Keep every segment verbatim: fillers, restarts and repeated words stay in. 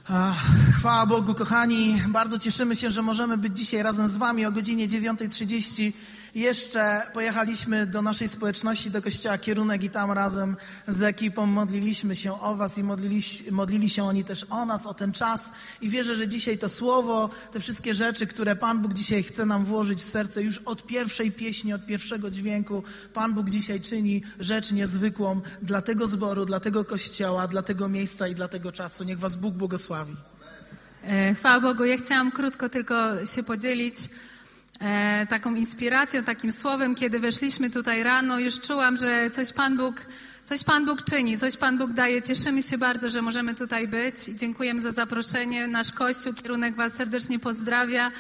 Chwała Bogu, kochani. Bardzo cieszymy się, że możemy być dzisiaj razem z wami o godzinie dziewiąta trzydzieści. Jeszcze pojechaliśmy do naszej społeczności, do kościoła Kierunek i tam razem z ekipą modliliśmy się o was i modlili, modlili się oni też o nas, o ten czas. I wierzę, że dzisiaj to słowo, te wszystkie rzeczy, które Pan Bóg dzisiaj chce nam włożyć w serce, już od pierwszej pieśni, od pierwszego dźwięku, Pan Bóg dzisiaj czyni rzecz niezwykłą dla tego zboru, dla tego kościoła, dla tego miejsca i dla tego czasu. Niech was Bóg błogosławi. Chwała Bogu. Ja chciałam krótko tylko się podzielić e, taką inspiracją, takim słowem. Kiedy weszliśmy tutaj rano, już czułam, że coś Pan Bóg, coś Pan Bóg czyni, coś Pan Bóg daje. Cieszymy się bardzo, że możemy tutaj być. Dziękujemy za zaproszenie. Nasz Kościół, Kierunek was serdecznie pozdrawia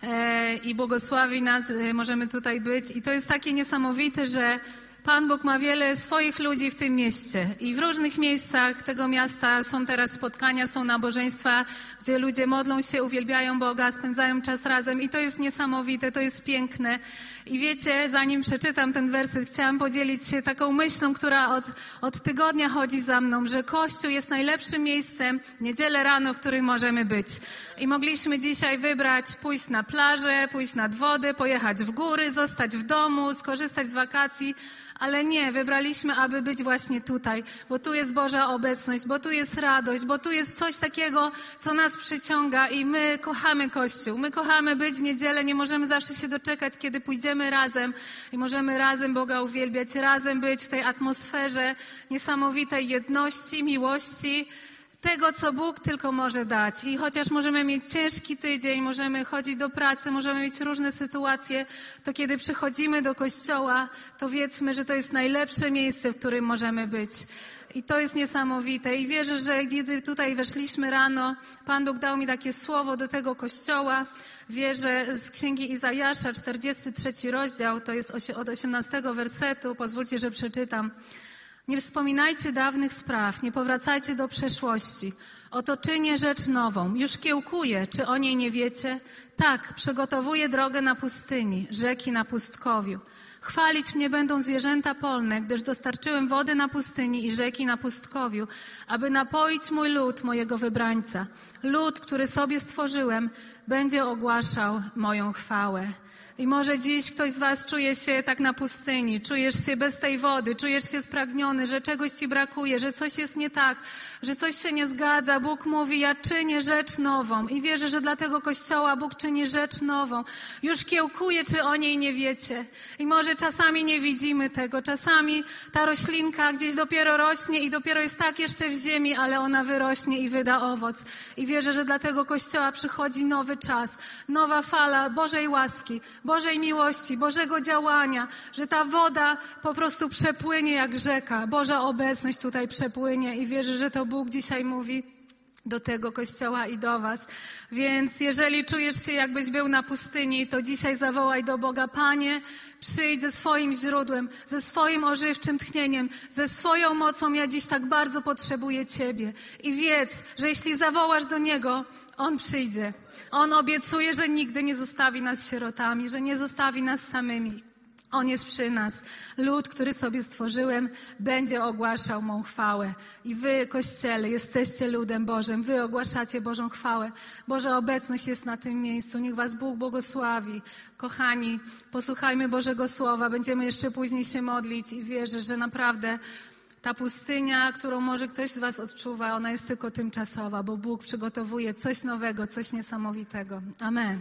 e, i błogosławi nas, że możemy tutaj być. I to jest takie niesamowite, że Pan Bóg ma wiele swoich ludzi w tym mieście i w różnych miejscach tego miasta są teraz spotkania, są nabożeństwa, gdzie ludzie modlą się, uwielbiają Boga, spędzają czas razem i to jest niesamowite, to jest piękne. I wiecie, zanim przeczytam ten werset, chciałam podzielić się taką myślą, która od, od tygodnia chodzi za mną, że Kościół jest najlepszym miejscem w niedzielę rano, w którym możemy być. I mogliśmy dzisiaj wybrać, pójść na plażę, pójść nad wodę, pojechać w góry, zostać w domu, skorzystać z wakacji, ale nie, wybraliśmy, aby być właśnie tutaj, bo tu jest Boża obecność, bo tu jest radość, bo tu jest coś takiego, co nas przyciąga i my kochamy Kościół. My kochamy być w niedzielę, nie możemy zawsze się doczekać, kiedy pójdziemy razem i możemy razem Boga uwielbiać, razem być w tej atmosferze niesamowitej jedności, miłości, tego, co Bóg tylko może dać. I chociaż możemy mieć ciężki tydzień, możemy chodzić do pracy, możemy mieć różne sytuacje, to kiedy przychodzimy do kościoła, to wiedzmy, że to jest najlepsze miejsce, w którym możemy być. I to jest niesamowite. I wierzę, że kiedy tutaj weszliśmy rano, Pan Bóg dał mi takie słowo do tego kościoła. Wierzę z Księgi Izajasza, czterdziesty trzeci rozdział, to jest od osiemnastego wersetu. Pozwólcie, że przeczytam. Nie wspominajcie dawnych spraw, nie powracajcie do przeszłości. Oto czynię rzecz nową. Już kiełkuję, czy o niej nie wiecie? Tak, przygotowuję drogę na pustyni, rzeki na pustkowiu. Chwalić mnie będą zwierzęta polne, gdyż dostarczyłem wody na pustyni i rzeki na pustkowiu, aby napoić mój lud, mojego wybrańca. Lud, który sobie stworzyłem, będzie ogłaszał moją chwałę. I może dziś ktoś z was czuje się tak na pustyni, czujesz się bez tej wody, czujesz się spragniony, że czegoś ci brakuje, że coś jest nie tak, że coś się nie zgadza. Bóg mówi, ja czynię rzecz nową i wierzę, że dla tego Kościoła Bóg czyni rzecz nową. Już kiełkuje, czy o niej nie wiecie. I może czasami nie widzimy tego, czasami ta roślinka gdzieś dopiero rośnie i dopiero jest tak jeszcze w ziemi, ale ona wyrośnie i wyda owoc. I wierzę, że dla tego Kościoła przychodzi nowy czas, nowa fala Bożej łaski, Bożej miłości, Bożego działania, że ta woda po prostu przepłynie jak rzeka. Boża obecność tutaj przepłynie i wierzę, że to Bóg dzisiaj mówi do tego Kościoła i do was. Więc jeżeli czujesz się, jakbyś był na pustyni, to dzisiaj zawołaj do Boga: Panie, przyjdź ze swoim źródłem, ze swoim ożywczym tchnieniem, ze swoją mocą. Ja dziś tak bardzo potrzebuję Ciebie. I wiedz, że jeśli zawołasz do Niego, On przyjdzie. On obiecuje, że nigdy nie zostawi nas sierotami, że nie zostawi nas samymi. On jest przy nas. Lud, który sobie stworzyłem, będzie ogłaszał mą chwałę. I wy, Kościele, jesteście ludem Bożym. Wy ogłaszacie Bożą chwałę. Boża obecność jest na tym miejscu. Niech was Bóg błogosławi. Kochani, posłuchajmy Bożego Słowa. Będziemy jeszcze później się modlić i wierzę, że naprawdę ta pustynia, którą może ktoś z was odczuwa, ona jest tylko tymczasowa, bo Bóg przygotowuje coś nowego, coś niesamowitego. Amen.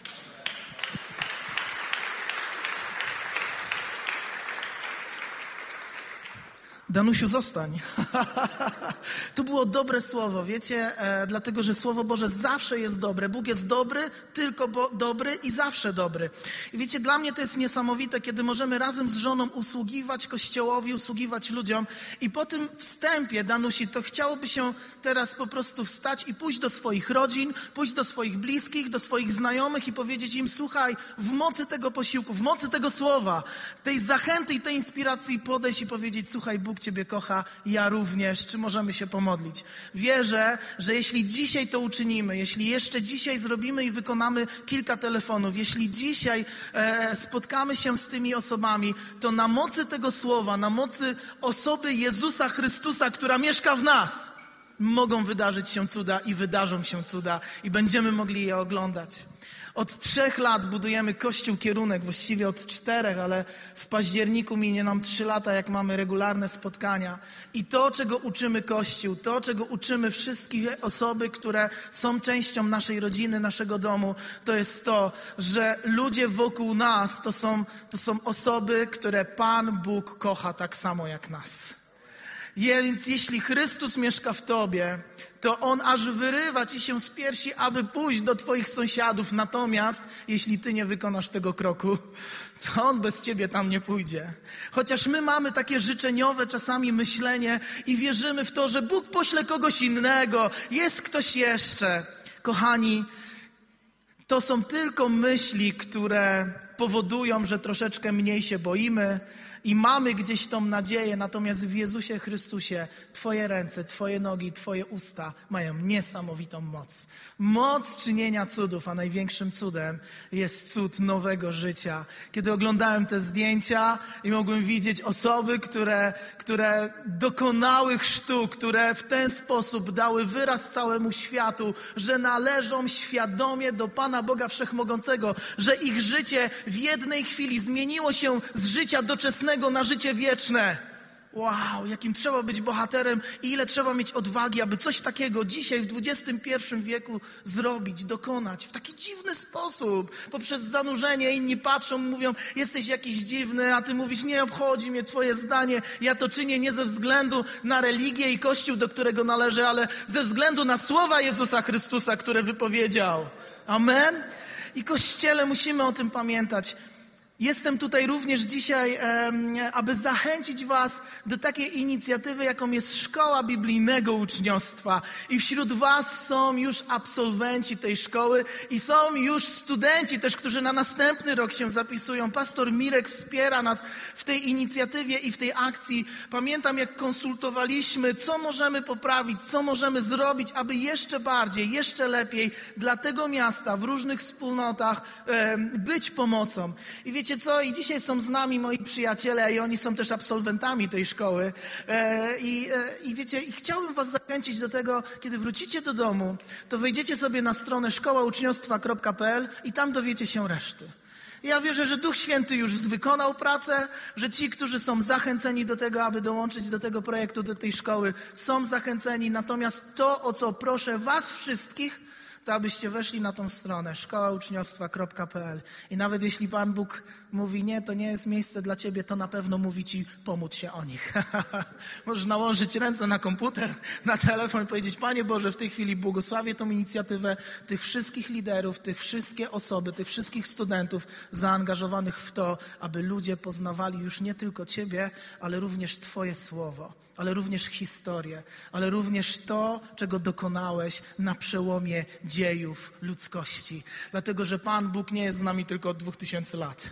Danusiu, zostań. To było dobre słowo, wiecie, e, dlatego, że Słowo Boże zawsze jest dobre. Bóg jest dobry, tylko bo, dobry i zawsze dobry. I wiecie, dla mnie to jest niesamowite, kiedy możemy razem z żoną usługiwać Kościołowi, usługiwać ludziom. I po tym wstępie, Danusi, to chciałoby się teraz po prostu wstać i pójść do swoich rodzin, pójść do swoich bliskich, do swoich znajomych i powiedzieć im: słuchaj, w mocy tego posiłku, w mocy tego słowa, tej zachęty i tej inspiracji podejść i powiedzieć: słuchaj, Bóg Ciebie kocha, ja również, czy możemy się pomodlić? Wierzę, że jeśli dzisiaj to uczynimy, jeśli jeszcze dzisiaj zrobimy i wykonamy kilka telefonów, jeśli dzisiaj e, spotkamy się z tymi osobami, to na mocy tego słowa, na mocy osoby Jezusa Chrystusa, która mieszka w nas, mogą wydarzyć się cuda i wydarzą się cuda i będziemy mogli je oglądać. Od trzech lat budujemy Kościół Kierunek, właściwie od czterech, ale w październiku minie nam trzy lata, jak mamy regularne spotkania. I to, czego uczymy Kościół, to, czego uczymy wszystkie osoby, które są częścią naszej rodziny, naszego domu, to jest to, że ludzie wokół nas to są, to są osoby, które Pan Bóg kocha tak samo jak nas. Więc jeśli Chrystus mieszka w tobie, to On aż wyrywa ci się z piersi, aby pójść do twoich sąsiadów. Natomiast jeśli ty nie wykonasz tego kroku, to On bez ciebie tam nie pójdzie. Chociaż my mamy takie życzeniowe czasami myślenie i wierzymy w to, że Bóg pośle kogoś innego, jest ktoś jeszcze. Kochani, to są tylko myśli, które powodują, że troszeczkę mniej się boimy, i mamy gdzieś tą nadzieję, natomiast w Jezusie Chrystusie twoje ręce, twoje nogi, twoje usta mają niesamowitą moc. Moc czynienia cudów, a największym cudem jest cud nowego życia. Kiedy oglądałem te zdjęcia i mogłem widzieć osoby, które, które dokonały chrztu, które w ten sposób dały wyraz całemu światu, że należą świadomie do Pana Boga Wszechmogącego, że ich życie w jednej chwili zmieniło się z życia doczesnego na życie wieczne. Wow, jakim trzeba być bohaterem i ile trzeba mieć odwagi, aby coś takiego dzisiaj w dwudziestym pierwszym wieku zrobić, dokonać w taki dziwny sposób. Poprzez zanurzenie inni patrzą, mówią, jesteś jakiś dziwny, a ty mówisz, nie obchodzi mnie twoje zdanie. Ja to czynię nie ze względu na religię i Kościół, do którego należę, ale ze względu na słowa Jezusa Chrystusa, które wypowiedział. Amen? I Kościele, musimy o tym pamiętać. Jestem tutaj również dzisiaj, aby zachęcić was do takiej inicjatywy, jaką jest Szkoła Biblijnego Uczniostwa. I wśród was są już absolwenci tej szkoły i są już studenci też, którzy na następny rok się zapisują. Pastor Mirek wspiera nas w tej inicjatywie i w tej akcji. Pamiętam, jak konsultowaliśmy, co możemy poprawić, co możemy zrobić, aby jeszcze bardziej, jeszcze lepiej dla tego miasta w różnych wspólnotach być pomocą. I wiecie co? I dzisiaj są z nami moi przyjaciele i oni są też absolwentami tej szkoły. E, i, e, I wiecie, i chciałbym was zachęcić do tego, kiedy wrócicie do domu, to wejdziecie sobie na stronę szkoła uczniostwa kropka p l i tam dowiecie się reszty. Ja wierzę, że Duch Święty już wykonał pracę, że ci, którzy są zachęceni do tego, aby dołączyć do tego projektu, do tej szkoły, są zachęceni. Natomiast to, o co proszę was wszystkich, to abyście weszli na tą stronę szkoła uczniostwa kropka p l i nawet jeśli Pan Bóg mówi, nie, to nie jest miejsce dla ciebie, to na pewno mówi ci, pomóc się o nich. Możesz nałożyć ręce na komputer, na telefon i powiedzieć, Panie Boże, w tej chwili błogosławię tą inicjatywę tych wszystkich liderów, tych wszystkie osoby, tych wszystkich studentów zaangażowanych w to, aby ludzie poznawali już nie tylko Ciebie, ale również Twoje słowo, ale również historię, ale również to, czego dokonałeś na przełomie dziejów ludzkości. Dlatego, że Pan Bóg nie jest z nami tylko od dwóch tysięcy lat.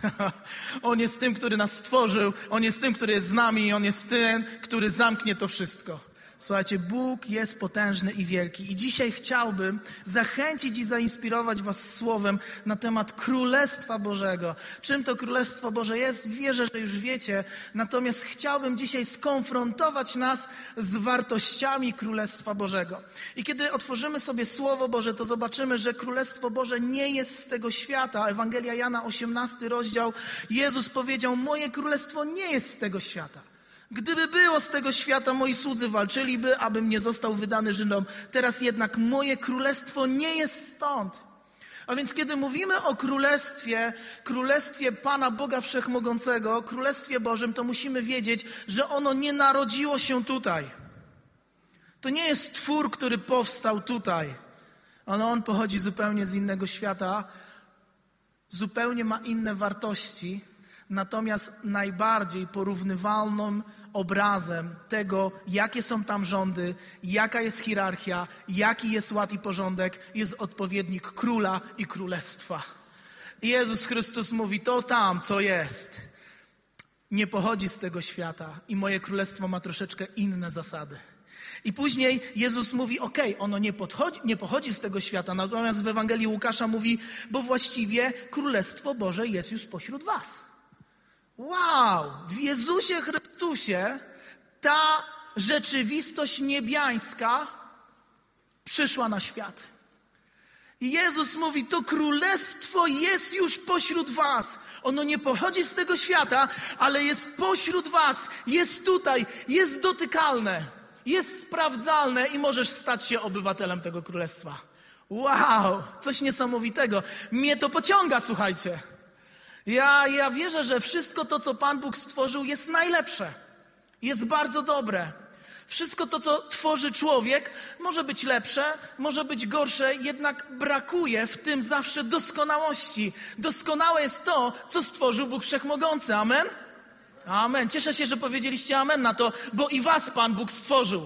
On jest tym, który nas stworzył, On jest tym, który jest z nami i On jest tym, który zamknie to wszystko. Słuchajcie, Bóg jest potężny i wielki. I dzisiaj chciałbym zachęcić i zainspirować was słowem na temat Królestwa Bożego. Czym to Królestwo Boże jest? Wierzę, że już wiecie. Natomiast chciałbym dzisiaj skonfrontować nas z wartościami Królestwa Bożego. I kiedy otworzymy sobie Słowo Boże, to zobaczymy, że Królestwo Boże nie jest z tego świata. Ewangelia Jana, osiemnasty rozdział. Jezus powiedział, moje Królestwo nie jest z tego świata. Gdyby było z tego świata, moi słudzy walczyliby, abym nie został wydany Żydom. Teraz jednak moje królestwo nie jest stąd. A więc kiedy mówimy o królestwie, królestwie Pana Boga Wszechmogącego, królestwie Bożym, to musimy wiedzieć, że ono nie narodziło się tutaj. To nie jest twór, który powstał tutaj. Ale on pochodzi zupełnie z innego świata, zupełnie ma inne wartości. Natomiast najbardziej porównywalnym obrazem tego, jakie są tam rządy, jaka jest hierarchia, jaki jest ład i porządek, jest odpowiednik króla i królestwa. I Jezus Chrystus mówi, to tam, co jest, nie pochodzi z tego świata i moje królestwo ma troszeczkę inne zasady. I później Jezus mówi, okej, okay, ono nie, podchodzi, nie pochodzi z tego świata, natomiast w Ewangelii Łukasza mówi, bo właściwie Królestwo Boże jest już pośród was. Wow! W Jezusie Chrystusie ta rzeczywistość niebiańska przyszła na świat. I Jezus mówi, to królestwo jest już pośród was. Ono nie pochodzi z tego świata, ale jest pośród was, jest tutaj, jest dotykalne, jest sprawdzalne i możesz stać się obywatelem tego królestwa. Wow, coś niesamowitego. Mnie to pociąga, słuchajcie. Ja, ja wierzę, że wszystko to, co Pan Bóg stworzył, jest najlepsze. Jest bardzo dobre. Wszystko to, co tworzy człowiek, może być lepsze, może być gorsze, jednak brakuje w tym zawsze doskonałości. Doskonałe jest to, co stworzył Bóg Wszechmogący. Amen? Amen. Cieszę się, że powiedzieliście amen na to, bo i was Pan Bóg stworzył.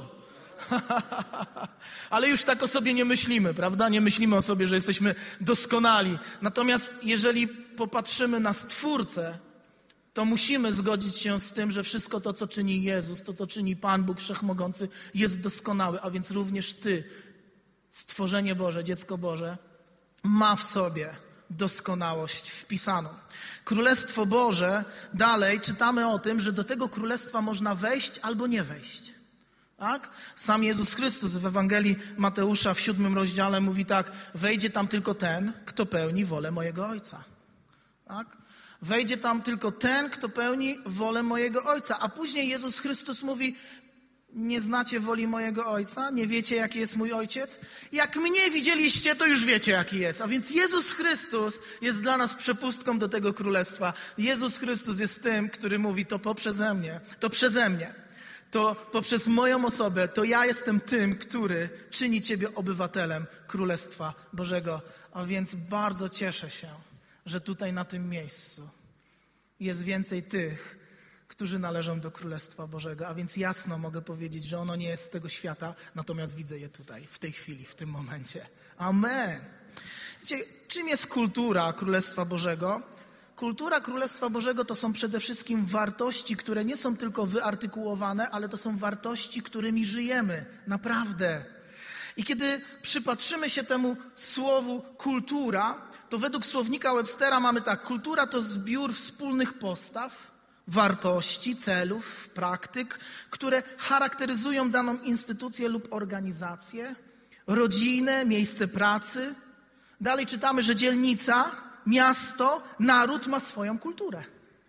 Ale już tak o sobie nie myślimy, prawda? Nie myślimy o sobie, że jesteśmy doskonali. Natomiast jeżeli popatrzymy na Stwórcę, to musimy zgodzić się z tym, że wszystko to, co czyni Jezus, to, co czyni Pan Bóg Wszechmogący, jest doskonałe. A więc również Ty, stworzenie Boże, dziecko Boże, ma w sobie doskonałość wpisaną. Królestwo Boże, dalej czytamy o tym, że do tego królestwa można wejść albo nie wejść. Tak? Sam Jezus Chrystus w Ewangelii Mateusza w siódmym rozdziale mówi tak: wejdzie tam tylko ten, kto pełni wolę mojego Ojca. Tak? Wejdzie tam tylko ten, kto pełni wolę mojego Ojca. A później Jezus Chrystus mówi: nie znacie woli mojego Ojca? Nie wiecie, jaki jest mój Ojciec? Jak mnie widzieliście, to już wiecie, jaki jest. A więc Jezus Chrystus jest dla nas przepustką do tego królestwa. Jezus Chrystus jest tym, który mówi: to poprzeze mnie, to przeze mnie, to poprzez moją osobę, to ja jestem tym, który czyni ciebie obywatelem Królestwa Bożego. A więc bardzo cieszę się, że tutaj na tym miejscu jest więcej tych, którzy należą do Królestwa Bożego. A więc jasno mogę powiedzieć, że ono nie jest z tego świata, natomiast widzę je tutaj, w tej chwili, w tym momencie. Amen. Wiecie, czym jest kultura Królestwa Bożego? Kultura Królestwa Bożego to są przede wszystkim wartości, które nie są tylko wyartykułowane, ale to są wartości, którymi żyjemy. Naprawdę. I kiedy przypatrzymy się temu słowu kultura, to według słownika Webstera mamy tak: kultura to zbiór wspólnych postaw, wartości, celów, praktyk, które charakteryzują daną instytucję lub organizację, rodzinę, miejsce pracy. Dalej czytamy, że dzielnica, miasto, naród ma swoją kulturę.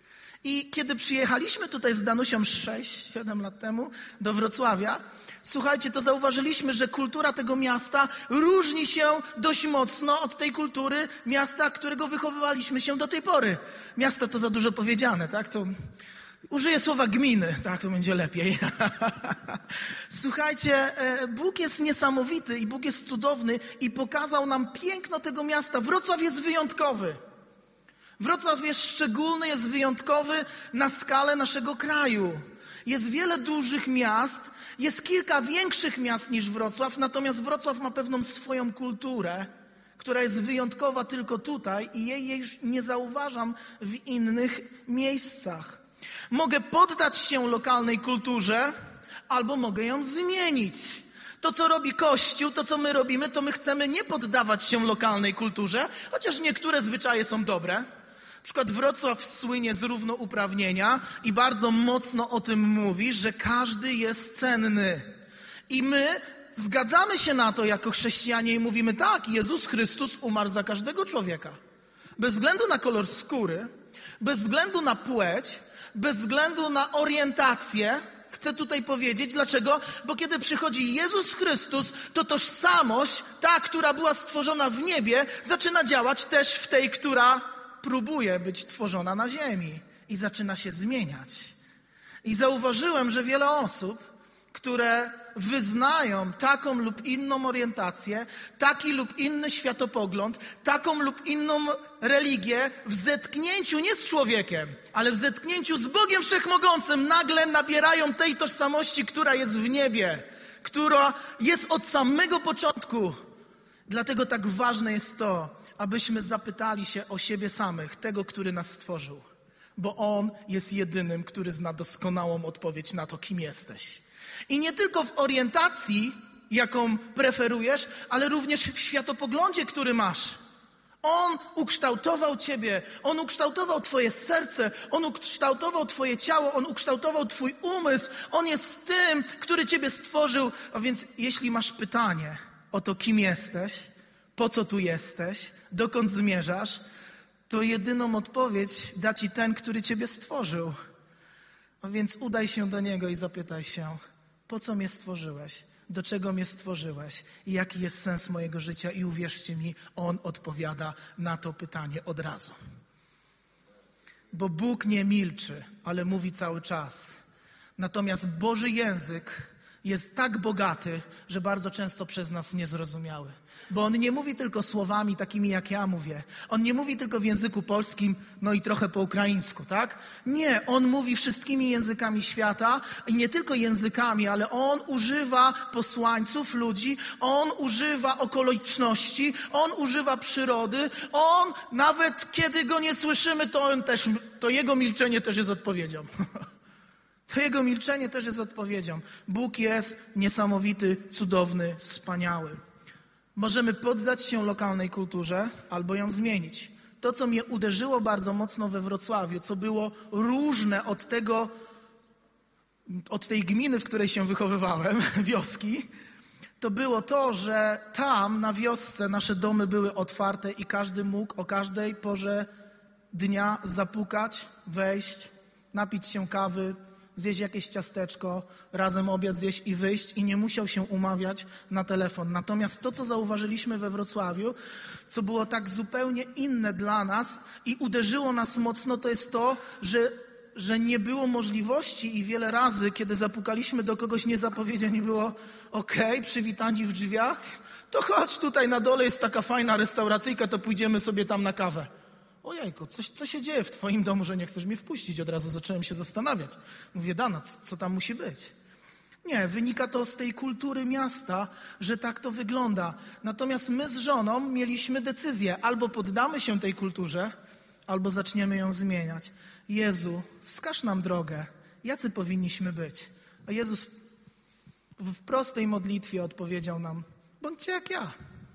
I kiedy przyjechaliśmy tutaj z Danusią sześć siedem lat temu do Wrocławia, słuchajcie, to zauważyliśmy, że kultura tego miasta różni się dość mocno od tej kultury miasta, którego wychowywaliśmy się do tej pory. Miasto to za dużo powiedziane, tak? To użyję słowa gminy, tak? To będzie lepiej. Słuchajcie, Bóg jest niesamowity i Bóg jest cudowny i pokazał nam piękno tego miasta. Wrocław jest wyjątkowy. Wrocław jest szczególny, jest wyjątkowy na skalę naszego kraju. Jest wiele dużych miast, jest kilka większych miast niż Wrocław, natomiast Wrocław ma pewną swoją kulturę, która jest wyjątkowa tylko tutaj i jej, jej już nie zauważam w innych miejscach. Mogę poddać się lokalnej kulturze, albo mogę ją zmienić. To, co robi Kościół, to, co my robimy, to my chcemy nie poddawać się lokalnej kulturze, chociaż niektóre zwyczaje są dobre. Na przykład Wrocław słynie z równouprawnienia i bardzo mocno o tym mówi, że każdy jest cenny. I my zgadzamy się na to jako chrześcijanie i mówimy: tak, Jezus Chrystus umarł za każdego człowieka. Bez względu na kolor skóry, bez względu na płeć, bez względu na orientację. Chcę tutaj powiedzieć, dlaczego? Bo kiedy przychodzi Jezus Chrystus, to tożsamość, ta, która była stworzona w niebie, zaczyna działać też w tej, która próbuje być tworzona na ziemi i zaczyna się zmieniać. I zauważyłem, że wiele osób, które wyznają taką lub inną orientację, taki lub inny światopogląd, taką lub inną religię, w zetknięciu nie z człowiekiem, ale w zetknięciu z Bogiem Wszechmogącym nagle nabierają tej tożsamości, która jest w niebie, która jest od samego początku. Dlatego tak ważne jest to, abyśmy zapytali się o siebie samych, tego, który nas stworzył. Bo On jest jedynym, który zna doskonałą odpowiedź na to, kim jesteś. I nie tylko w orientacji, jaką preferujesz, ale również w światopoglądzie, który masz. On ukształtował ciebie, On ukształtował twoje serce, On ukształtował twoje ciało, On ukształtował twój umysł. On jest tym, który ciebie stworzył. A więc jeśli masz pytanie o to, kim jesteś, po co tu jesteś, dokąd zmierzasz, to jedyną odpowiedź da ci ten, który ciebie stworzył. A więc udaj się do Niego i zapytaj się, po co mnie stworzyłeś, do czego mnie stworzyłeś i jaki jest sens mojego życia i uwierzcie mi, On odpowiada na to pytanie od razu. Bo Bóg nie milczy, ale mówi cały czas. Natomiast Boży język jest tak bogaty, że bardzo często przez nas niezrozumiały. Bo On nie mówi tylko słowami takimi, jak ja mówię. On nie mówi tylko w języku polskim, no i trochę po ukraińsku, tak? Nie, On mówi wszystkimi językami świata i nie tylko językami, ale On używa posłańców, ludzi, On używa okoliczności, On używa przyrody, On nawet kiedy Go nie słyszymy, to, on też, to Jego milczenie też jest odpowiedzią. To Jego milczenie też jest odpowiedzią. Bóg jest niesamowity, cudowny, wspaniały. Możemy poddać się lokalnej kulturze albo ją zmienić. To, co mnie uderzyło bardzo mocno we Wrocławiu, co było różne od tego, od tej gminy, w której się wychowywałem, wioski, to było to, że tam na wiosce nasze domy były otwarte i każdy mógł o każdej porze dnia zapukać, wejść, napić się kawy, zjeść jakieś ciasteczko, razem obiad zjeść i wyjść i nie musiał się umawiać na telefon. Natomiast to, co zauważyliśmy we Wrocławiu, co było tak zupełnie inne dla nas i uderzyło nas mocno, to jest to, że, że nie było możliwości i wiele razy, kiedy zapukaliśmy do kogoś niezapowiedzianie, było okej, okay, przywitani w drzwiach, to chodź tutaj na dole, jest taka fajna restauracyjka, to pójdziemy sobie tam na kawę. Ojejku, coś, co się dzieje w twoim domu, że nie chcesz mnie wpuścić? Od razu zacząłem się zastanawiać. Mówię, Dana, co, co tam musi być? Nie, wynika to z tej kultury miasta, że tak to wygląda. Natomiast my z żoną mieliśmy decyzję, albo poddamy się tej kulturze, albo zaczniemy ją zmieniać. Jezu, wskaż nam drogę, jacy powinniśmy być. A Jezus w prostej modlitwie odpowiedział nam, bądźcie jak ja.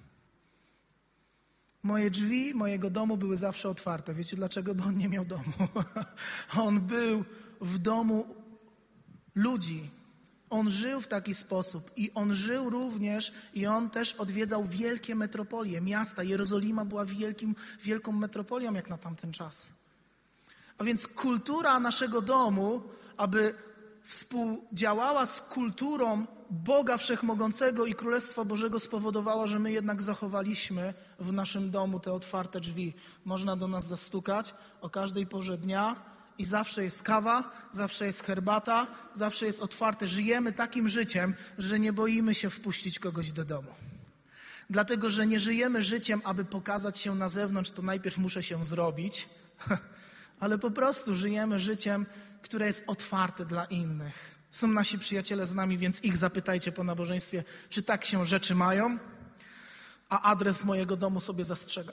Moje drzwi mojego domu były zawsze otwarte. Wiecie dlaczego? Bo On nie miał domu. On był w domu ludzi. On żył w taki sposób i On żył również i On też odwiedzał wielkie metropolie, miasta. Jerozolima była wielkim, wielką metropolią jak na tamten czas. A więc kultura naszego domu, aby współdziałała z kulturą Boga Wszechmogącego i Królestwa Bożego, spowodowała, że my jednak zachowaliśmy w naszym domu te otwarte drzwi. Można do nas zastukać o każdej porze dnia i zawsze jest kawa, zawsze jest herbata, zawsze jest otwarte. Żyjemy takim życiem, że nie boimy się wpuścić kogoś do domu. Dlatego, że nie żyjemy życiem, aby pokazać się na zewnątrz, to najpierw muszę się zrobić, ale po prostu żyjemy życiem, które jest otwarte dla innych. Są nasi przyjaciele z nami, więc ich zapytajcie po nabożeństwie, czy tak się rzeczy mają, a adres mojego domu sobie zastrzegam.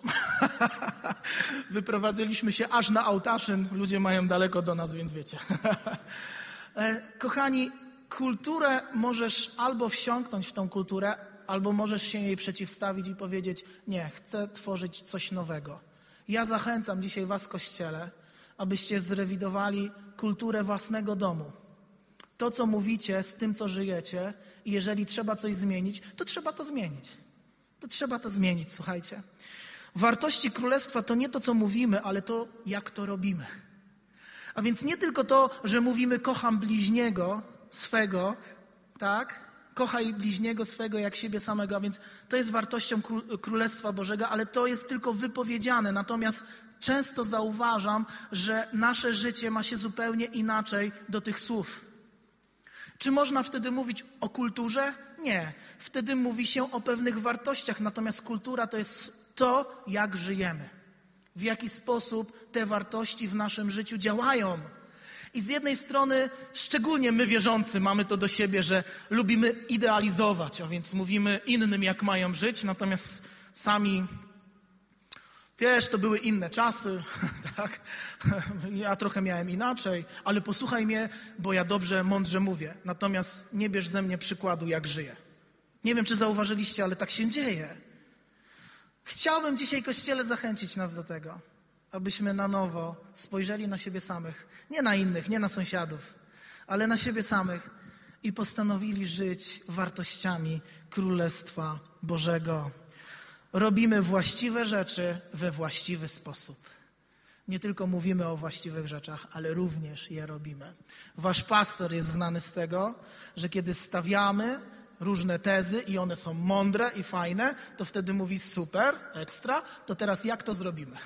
Wyprowadziliśmy się aż na Ołtaszyn, ludzie mają daleko do nas, więc wiecie. Kochani, kulturę możesz albo wsiąknąć w tą kulturę, albo możesz się jej przeciwstawić i powiedzieć, nie, chcę tworzyć coś nowego. Ja zachęcam dzisiaj was w Kościele, abyście zrewidowali kulturę własnego domu. To, co mówicie, z tym, co żyjecie i jeżeli trzeba coś zmienić, to trzeba to zmienić. To trzeba to zmienić, słuchajcie. Wartości Królestwa to nie to, co mówimy, ale to, jak to robimy. A więc nie tylko to, że mówimy kocham bliźniego swego, tak? Kochaj bliźniego swego jak siebie samego, a więc to jest wartością Królestwa Bożego, ale to jest tylko wypowiedziane. Natomiast często zauważam, że nasze życie ma się zupełnie inaczej do tych słów. Czy można wtedy mówić o kulturze? Nie. Wtedy mówi się o pewnych wartościach, natomiast kultura to jest to, jak żyjemy. W jaki sposób te wartości w naszym życiu działają. I z jednej strony, szczególnie my wierzący, mamy to do siebie, że lubimy idealizować, a więc mówimy innym, jak mają żyć, natomiast sami, wiesz, to były inne czasy, tak? Ja trochę miałem inaczej, ale posłuchaj mnie, bo ja dobrze, mądrze mówię. Natomiast nie bierz ze mnie przykładu, jak żyję. Nie wiem, czy zauważyliście, ale tak się dzieje. Chciałbym dzisiaj, Kościele, zachęcić nas do tego, abyśmy na nowo spojrzeli na siebie samych. Nie na innych, nie na sąsiadów, ale na siebie samych i postanowili żyć wartościami Królestwa Bożego. Robimy właściwe rzeczy we właściwy sposób. Nie tylko mówimy o właściwych rzeczach, ale również je robimy. Wasz pastor jest znany z tego, że kiedy stawiamy różne tezy i one są mądre i fajne, to wtedy mówi super, ekstra, to teraz jak to zrobimy?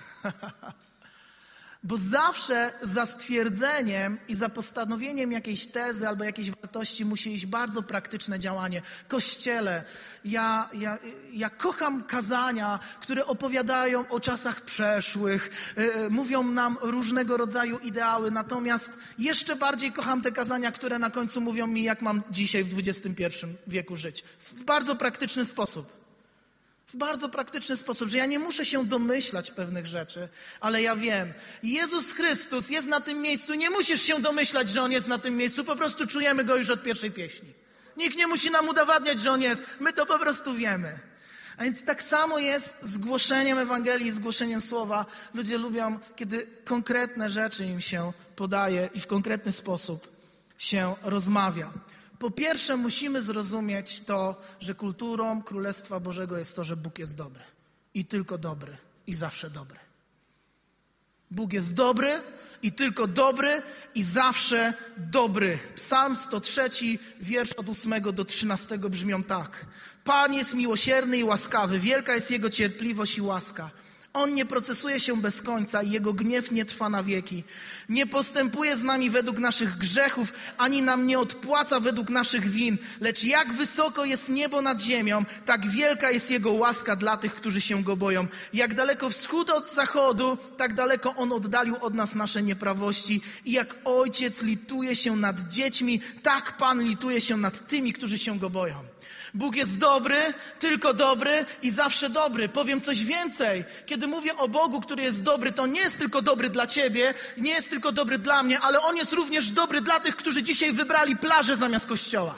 Bo zawsze za stwierdzeniem i za postanowieniem jakiejś tezy albo jakiejś wartości musi iść bardzo praktyczne działanie. Kościele, ja, ja, ja kocham kazania, które opowiadają o czasach przeszłych, yy, mówią nam różnego rodzaju ideały, natomiast jeszcze bardziej kocham te kazania, które na końcu mówią mi, jak mam dzisiaj w dwudziestym pierwszym wieku żyć. W bardzo praktyczny sposób. W bardzo praktyczny sposób, że ja nie muszę się domyślać pewnych rzeczy, ale ja wiem, Jezus Chrystus jest na tym miejscu, nie musisz się domyślać, że On jest na tym miejscu, po prostu czujemy Go już od pierwszej pieśni. Nikt nie musi nam udowadniać, że On jest, my to po prostu wiemy. A więc tak samo jest z głoszeniem Ewangelii, z głoszeniem Słowa. Ludzie lubią, kiedy konkretne rzeczy im się podaje i w konkretny sposób się rozmawia. Po pierwsze, musimy zrozumieć to, że kulturą Królestwa Bożego jest to, że Bóg jest dobry. I tylko dobry. I zawsze dobry. Bóg jest dobry i tylko dobry i zawsze dobry. Psalm sto trzy, wiersz od ósmego do trzynastego brzmią tak. Pan jest miłosierny i łaskawy, wielka jest Jego cierpliwość i łaska. On nie procesuje się bez końca i Jego gniew nie trwa na wieki. Nie postępuje z nami według naszych grzechów, ani nam nie odpłaca według naszych win. Lecz jak wysoko jest niebo nad ziemią, tak wielka jest Jego łaska dla tych, którzy się Go boją. Jak daleko wschód od zachodu, tak daleko On oddalił od nas nasze nieprawości. I jak Ojciec lituje się nad dziećmi, tak Pan lituje się nad tymi, którzy się Go boją. Bóg jest dobry, tylko dobry i zawsze dobry. Powiem coś więcej. Kiedy mówię o Bogu, który jest dobry, to nie jest tylko dobry dla ciebie, nie jest tylko dobry dla mnie, ale On jest również dobry dla tych, którzy dzisiaj wybrali plażę zamiast kościoła.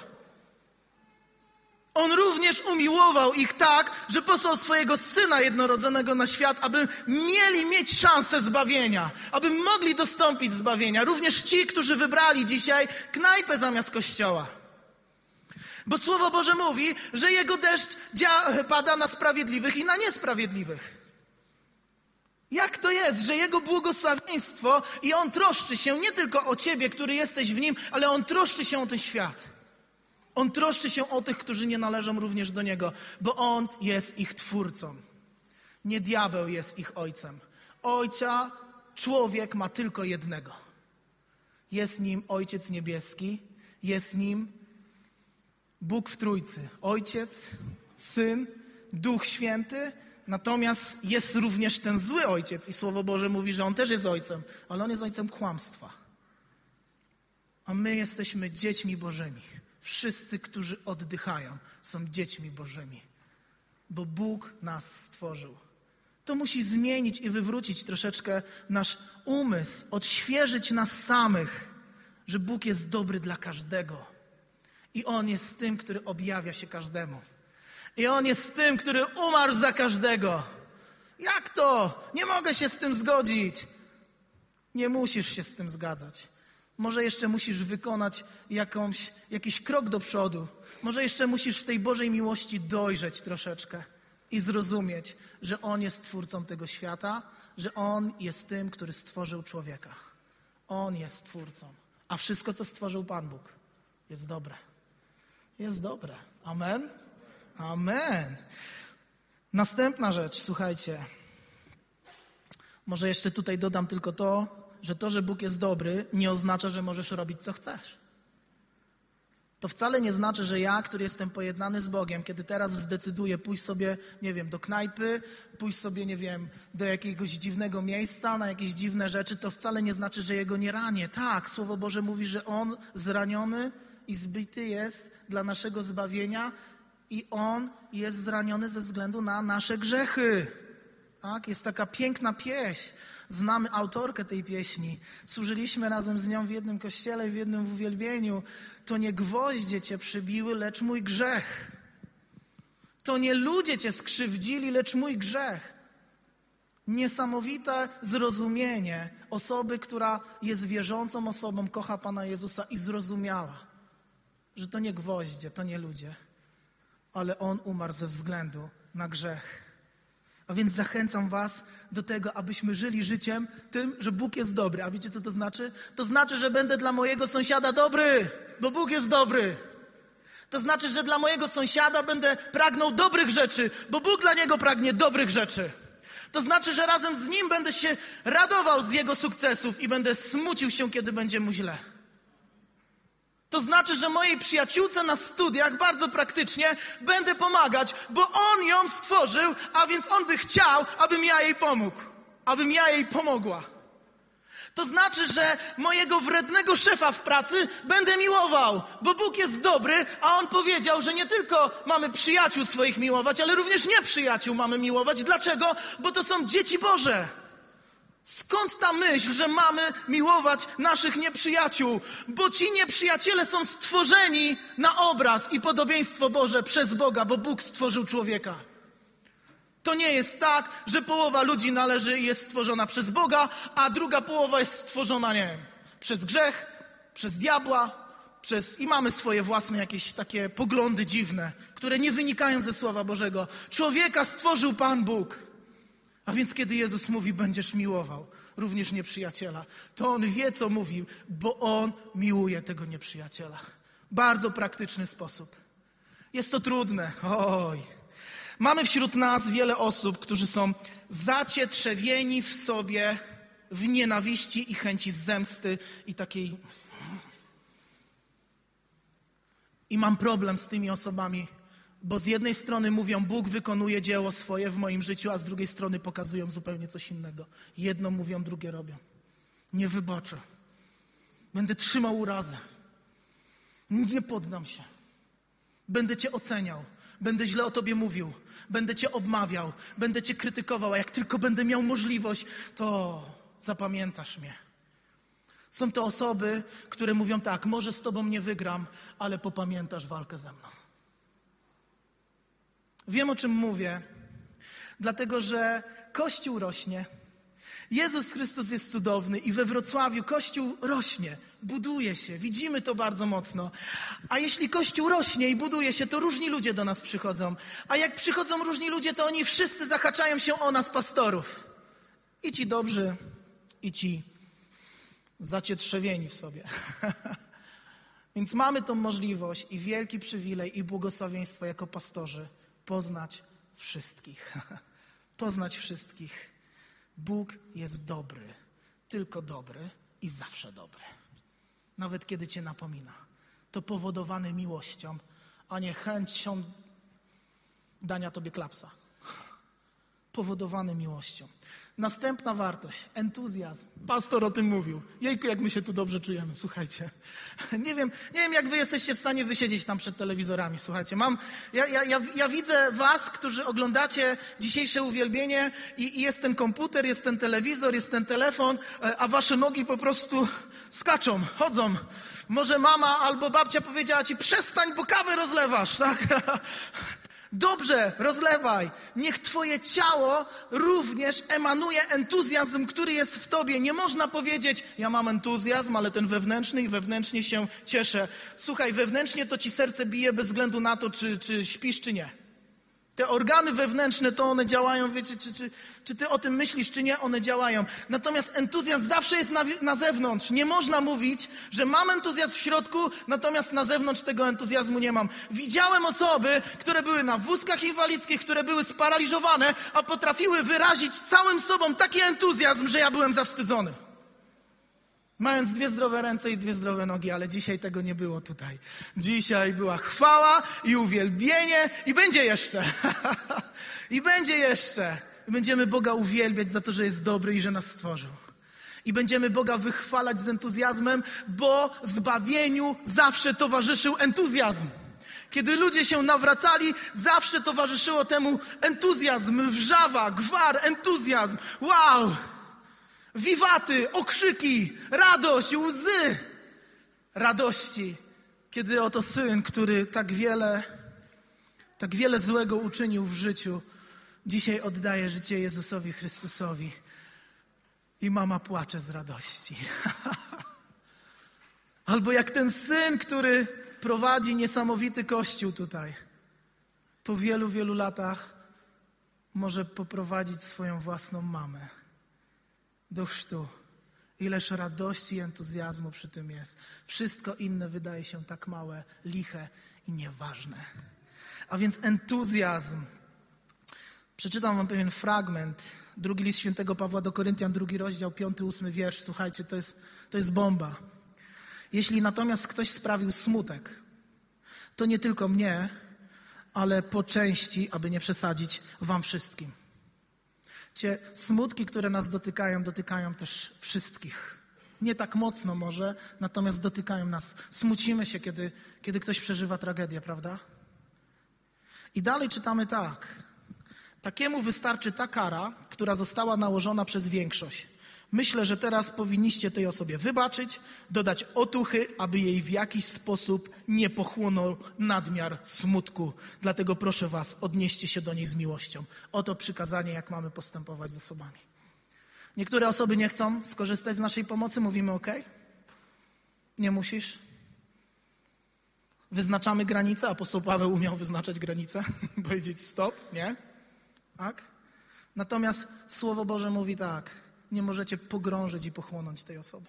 On również umiłował ich tak, że posłał swojego Syna jednorodzonego na świat, aby mieli mieć szansę zbawienia, aby mogli dostąpić zbawienia. Również ci, którzy wybrali dzisiaj knajpę zamiast kościoła. Bo Słowo Boże mówi, że Jego deszcz pada na sprawiedliwych i na niesprawiedliwych. Jak to jest, że Jego błogosławieństwo i On troszczy się nie tylko o ciebie, który jesteś w Nim, ale On troszczy się o ten świat. On troszczy się o tych, którzy nie należą również do Niego, bo On jest ich Twórcą. Nie diabeł jest ich ojcem. Ojca człowiek ma tylko jednego. Jest nim Ojciec Niebieski, jest nim Bóg w Trójcy. Ojciec, Syn, Duch Święty. Natomiast jest również ten zły ojciec i Słowo Boże mówi, że on też jest ojcem, ale on jest ojcem kłamstwa. A my jesteśmy dziećmi Bożymi. Wszyscy, którzy oddychają, są dziećmi Bożymi, bo Bóg nas stworzył. To musi zmienić i wywrócić troszeczkę nasz umysł, odświeżyć nas samych, że Bóg jest dobry dla każdego. I On jest tym, który objawia się każdemu. I On jest tym, który umarł za każdego. Jak to? Nie mogę się z tym zgodzić. Nie musisz się z tym zgadzać. Może jeszcze musisz wykonać jakąś, jakiś krok do przodu. Może jeszcze musisz w tej Bożej miłości dojrzeć troszeczkę i zrozumieć, że On jest Twórcą tego świata, że On jest tym, który stworzył człowieka. On jest Twórcą. A wszystko, co stworzył Pan Bóg, jest dobre. Jest dobre. Amen? Amen. Następna rzecz, słuchajcie. Może jeszcze tutaj dodam tylko to, że to, że Bóg jest dobry, nie oznacza, że możesz robić, co chcesz. To wcale nie znaczy, że ja, który jestem pojednany z Bogiem, kiedy teraz zdecyduję pójść sobie, nie wiem, do knajpy, pójść sobie, nie wiem, do jakiegoś dziwnego miejsca, na jakieś dziwne rzeczy, to wcale nie znaczy, że Jego nie ranię. Tak, Słowo Boże mówi, że On zraniony i zbity jest dla naszego zbawienia i On jest zraniony ze względu na nasze grzechy. Tak? Jest taka piękna pieśń. Znamy autorkę tej pieśni. Służyliśmy razem z nią w jednym kościele, w jednym uwielbieniu. To nie gwoździe cię przybiły, lecz mój grzech. To nie ludzie cię skrzywdzili, lecz mój grzech. Niesamowite zrozumienie osoby, która jest wierzącą osobą, kocha Pana Jezusa i zrozumiała, że to nie gwoździe, to nie ludzie, ale On umarł ze względu na grzech. A więc zachęcam was do tego, abyśmy żyli życiem tym, że Bóg jest dobry. A wiecie, co to znaczy? To znaczy, że będę dla mojego sąsiada dobry, bo Bóg jest dobry. To znaczy, że dla mojego sąsiada będę pragnął dobrych rzeczy, bo Bóg dla niego pragnie dobrych rzeczy. To znaczy, że razem z nim będę się radował z jego sukcesów i będę smucił się, kiedy będzie mu źle. To znaczy, że mojej przyjaciółce na studiach bardzo praktycznie będę pomagać, bo on ją stworzył, a więc on by chciał, abym ja jej pomógł, abym ja jej pomogła. To znaczy, że mojego wrednego szefa w pracy będę miłował, bo Bóg jest dobry, a On powiedział, że nie tylko mamy przyjaciół swoich miłować, ale również nieprzyjaciół mamy miłować. Dlaczego? Bo to są dzieci Boże. Skąd ta myśl, że mamy miłować naszych nieprzyjaciół? Bo ci nieprzyjaciele są stworzeni na obraz i podobieństwo Boże przez Boga, bo Bóg stworzył człowieka. To nie jest tak, że połowa ludzi należy i jest stworzona przez Boga, a druga połowa jest stworzona, nie wiem, przez grzech, przez diabła, przez... i mamy swoje własne jakieś takie poglądy dziwne, które nie wynikają ze Słowa Bożego. Człowieka stworzył Pan Bóg. A więc kiedy Jezus mówi, będziesz miłował również nieprzyjaciela, to On wie, co mówi, bo On miłuje tego nieprzyjaciela. Bardzo praktyczny sposób. Jest to trudne. Oj. Mamy wśród nas wiele osób, którzy są zacietrzewieni w sobie w nienawiści i chęci zemsty i takiej... I mam problem z tymi osobami, bo z jednej strony mówią, Bóg wykonuje dzieło swoje w moim życiu, a z drugiej strony pokazują zupełnie coś innego. Jedno mówią, drugie robią. Nie wybaczę. Będę trzymał urazę. Nie poddam się. Będę cię oceniał. Będę źle o tobie mówił. Będę cię obmawiał. Będę cię krytykował. A jak tylko będę miał możliwość, to zapamiętasz mnie. Są to osoby, które mówią tak, może z tobą nie wygram, ale popamiętasz walkę ze mną. Wiem, o czym mówię, dlatego że Kościół rośnie. Jezus Chrystus jest cudowny i we Wrocławiu Kościół rośnie, buduje się. Widzimy to bardzo mocno. A jeśli Kościół rośnie i buduje się, to różni ludzie do nas przychodzą. A jak przychodzą różni ludzie, to oni wszyscy zahaczają się o nas, pastorów. I ci dobrzy, i ci zacietrzewieni w sobie. Więc mamy tą możliwość i wielki przywilej i błogosławieństwo jako pastorzy poznać wszystkich. Poznać wszystkich. Bóg jest dobry, tylko dobry i zawsze dobry. Nawet kiedy cię napomina. To powodowane miłością, a nie chęcią dania tobie klapsa. Powodowane miłością. Następna wartość, entuzjazm. Pastor o tym mówił. Jejku, jak my się tu dobrze czujemy, słuchajcie. Nie wiem, nie wiem jak wy jesteście w stanie wysiedzieć tam przed telewizorami, słuchajcie. Mam, ja, ja, ja, ja widzę was, którzy oglądacie dzisiejsze uwielbienie i, i jest ten komputer, jest ten telewizor, jest ten telefon, a wasze nogi po prostu skaczą, chodzą. Może mama albo babcia powiedziała ci, przestań, bo kawę rozlewasz, tak? Dobrze, rozlewaj. Niech twoje ciało również emanuje entuzjazm, który jest w tobie. Nie można powiedzieć, ja mam entuzjazm, ale ten wewnętrzny i wewnętrznie się cieszę. Słuchaj, wewnętrznie to ci serce bije bez względu na to, czy, czy śpisz, czy nie. Te organy wewnętrzne, to one działają, wiecie, czy, czy, czy ty o tym myślisz, czy nie, one działają. Natomiast entuzjazm zawsze jest na, na zewnątrz. Nie można mówić, że mam entuzjazm w środku, natomiast na zewnątrz tego entuzjazmu nie mam. Widziałem osoby, które były na wózkach inwalidzkich, które były sparaliżowane, a potrafiły wyrazić całym sobą taki entuzjazm, że ja byłem zawstydzony. Mając dwie zdrowe ręce i dwie zdrowe nogi, ale dzisiaj tego nie było tutaj. Dzisiaj była chwała i uwielbienie i będzie jeszcze. I będzie jeszcze. I będziemy Boga uwielbiać za to, że jest dobry i że nas stworzył. I będziemy Boga wychwalać z entuzjazmem, bo zbawieniu zawsze towarzyszył entuzjazm. Kiedy ludzie się nawracali, zawsze towarzyszyło temu entuzjazm, wrzawa, gwar, entuzjazm. Wow! Wiwaty, okrzyki, radość, łzy radości. Kiedy oto syn, który tak wiele, tak wiele złego uczynił w życiu, dzisiaj oddaje życie Jezusowi Chrystusowi. I mama płacze z radości. Albo jak ten syn, który prowadzi niesamowity kościół tutaj. po wielu, wielu latach może poprowadzić swoją własną mamę do chrztu. Ileż radości i entuzjazmu przy tym jest. Wszystko inne wydaje się tak małe, liche i nieważne. A więc entuzjazm. Przeczytam wam pewien fragment. Drugi list świętego Pawła do Koryntian, drugi rozdział, piąty, ósmy wiersz. Słuchajcie, to jest, to jest bomba. Jeśli natomiast ktoś sprawił smutek, to nie tylko mnie, ale po części, aby nie przesadzić, wam wszystkim. Cie, smutki, które nas dotykają, dotykają też wszystkich. Nie tak mocno może, natomiast dotykają nas. Smucimy się, kiedy, kiedy ktoś przeżywa tragedię, prawda? I dalej czytamy tak. Takiemu wystarczy ta kara, która została nałożona przez większość. Myślę, że teraz powinniście tej osobie wybaczyć, dodać otuchy, aby jej w jakiś sposób nie pochłonął nadmiar smutku. Dlatego proszę was, odnieście się do niej z miłością. Oto przykazanie, jak mamy postępować z osobami. Niektóre osoby nie chcą skorzystać z naszej pomocy, mówimy ok? Nie musisz. Wyznaczamy granicę, apostoł Paweł umiał wyznaczać granicę, powiedzieć stop, nie? Tak? Natomiast Słowo Boże mówi tak, nie możecie pogrążyć i pochłonąć tej osoby.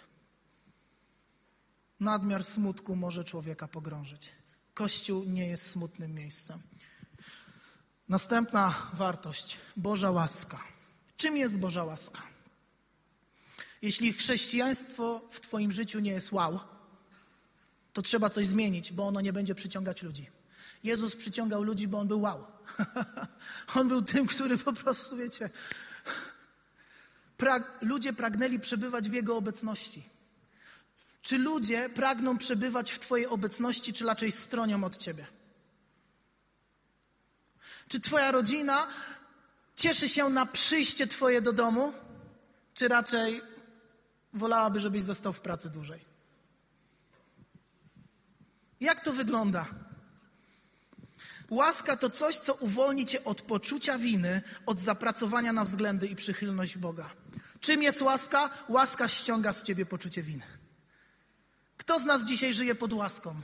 Nadmiar smutku może człowieka pogrążyć. Kościół nie jest smutnym miejscem. Następna wartość, Boża łaska. Czym jest Boża łaska? Jeśli chrześcijaństwo w twoim życiu nie jest wow, to trzeba coś zmienić, bo ono nie będzie przyciągać ludzi. Jezus przyciągał ludzi, bo On był wow. On był tym, który po prostu, wiecie, prag- ludzie pragnęli przebywać w Jego obecności. Czy ludzie pragną przebywać w Twojej obecności, czy raczej stronią od Ciebie? Czy Twoja rodzina cieszy się na przyjście Twoje do domu, czy raczej wolałaby, żebyś został w pracy dłużej? Jak to wygląda? Łaska to coś, co uwolni cię od poczucia winy, od zapracowania na względy i przychylność Boga. Czym jest łaska? Łaska ściąga z ciebie poczucie winy. Kto z nas dzisiaj żyje pod łaską?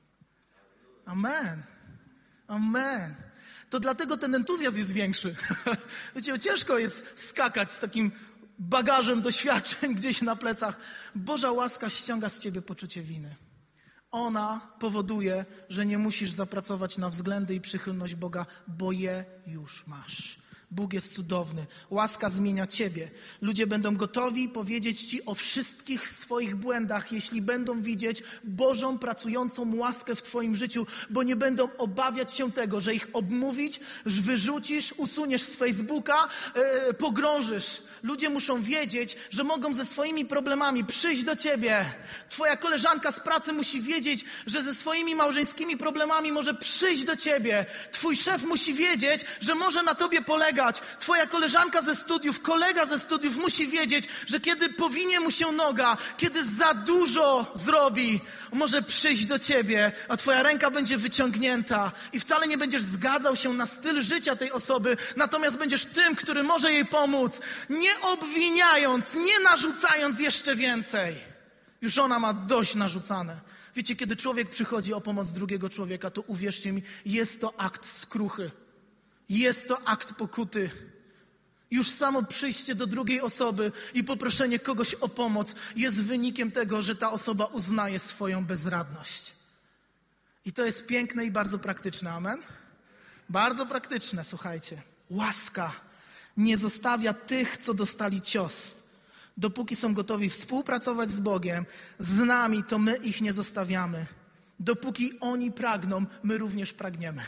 Amen. Amen. To dlatego ten entuzjazm jest większy. Wiecie, ciężko jest skakać z takim bagażem doświadczeń gdzieś na plecach. Boża łaska ściąga z ciebie poczucie winy. Ona powoduje, że nie musisz zapracować na względy i przychylność Boga, bo je już masz. Bóg jest cudowny. Łaska zmienia ciebie. Ludzie będą gotowi powiedzieć ci o wszystkich swoich błędach, jeśli będą widzieć Bożą pracującą łaskę w twoim życiu, bo nie będą obawiać się tego, że ich obmówić, wyrzucisz, usuniesz z Facebooka, yy, pogrążysz. Ludzie muszą wiedzieć, że mogą ze swoimi problemami przyjść do ciebie. Twoja koleżanka z pracy musi wiedzieć, że ze swoimi małżeńskimi problemami może przyjść do ciebie. Twój szef musi wiedzieć, że może na tobie polegać. Twoja koleżanka ze studiów, kolega ze studiów musi wiedzieć, że kiedy powinie mu się noga, kiedy za dużo zrobi, może przyjść do ciebie, a twoja ręka będzie wyciągnięta i wcale nie będziesz zgadzał się na styl życia tej osoby, natomiast będziesz tym, który może jej pomóc, nie obwiniając, nie narzucając jeszcze więcej. Już ona ma dość narzucane. Wiecie, kiedy człowiek przychodzi o pomoc drugiego człowieka, to uwierzcie mi, jest to akt skruchy. Jest to akt pokuty. Już samo przyjście do drugiej osoby i poproszenie kogoś o pomoc jest wynikiem tego, że ta osoba uznaje swoją bezradność. I to jest piękne i bardzo praktyczne. Amen? Bardzo praktyczne, słuchajcie. Łaska nie zostawia tych, co dostali cios. Dopóki są gotowi współpracować z Bogiem, z nami, to my ich nie zostawiamy. Dopóki oni pragną, my również pragniemy.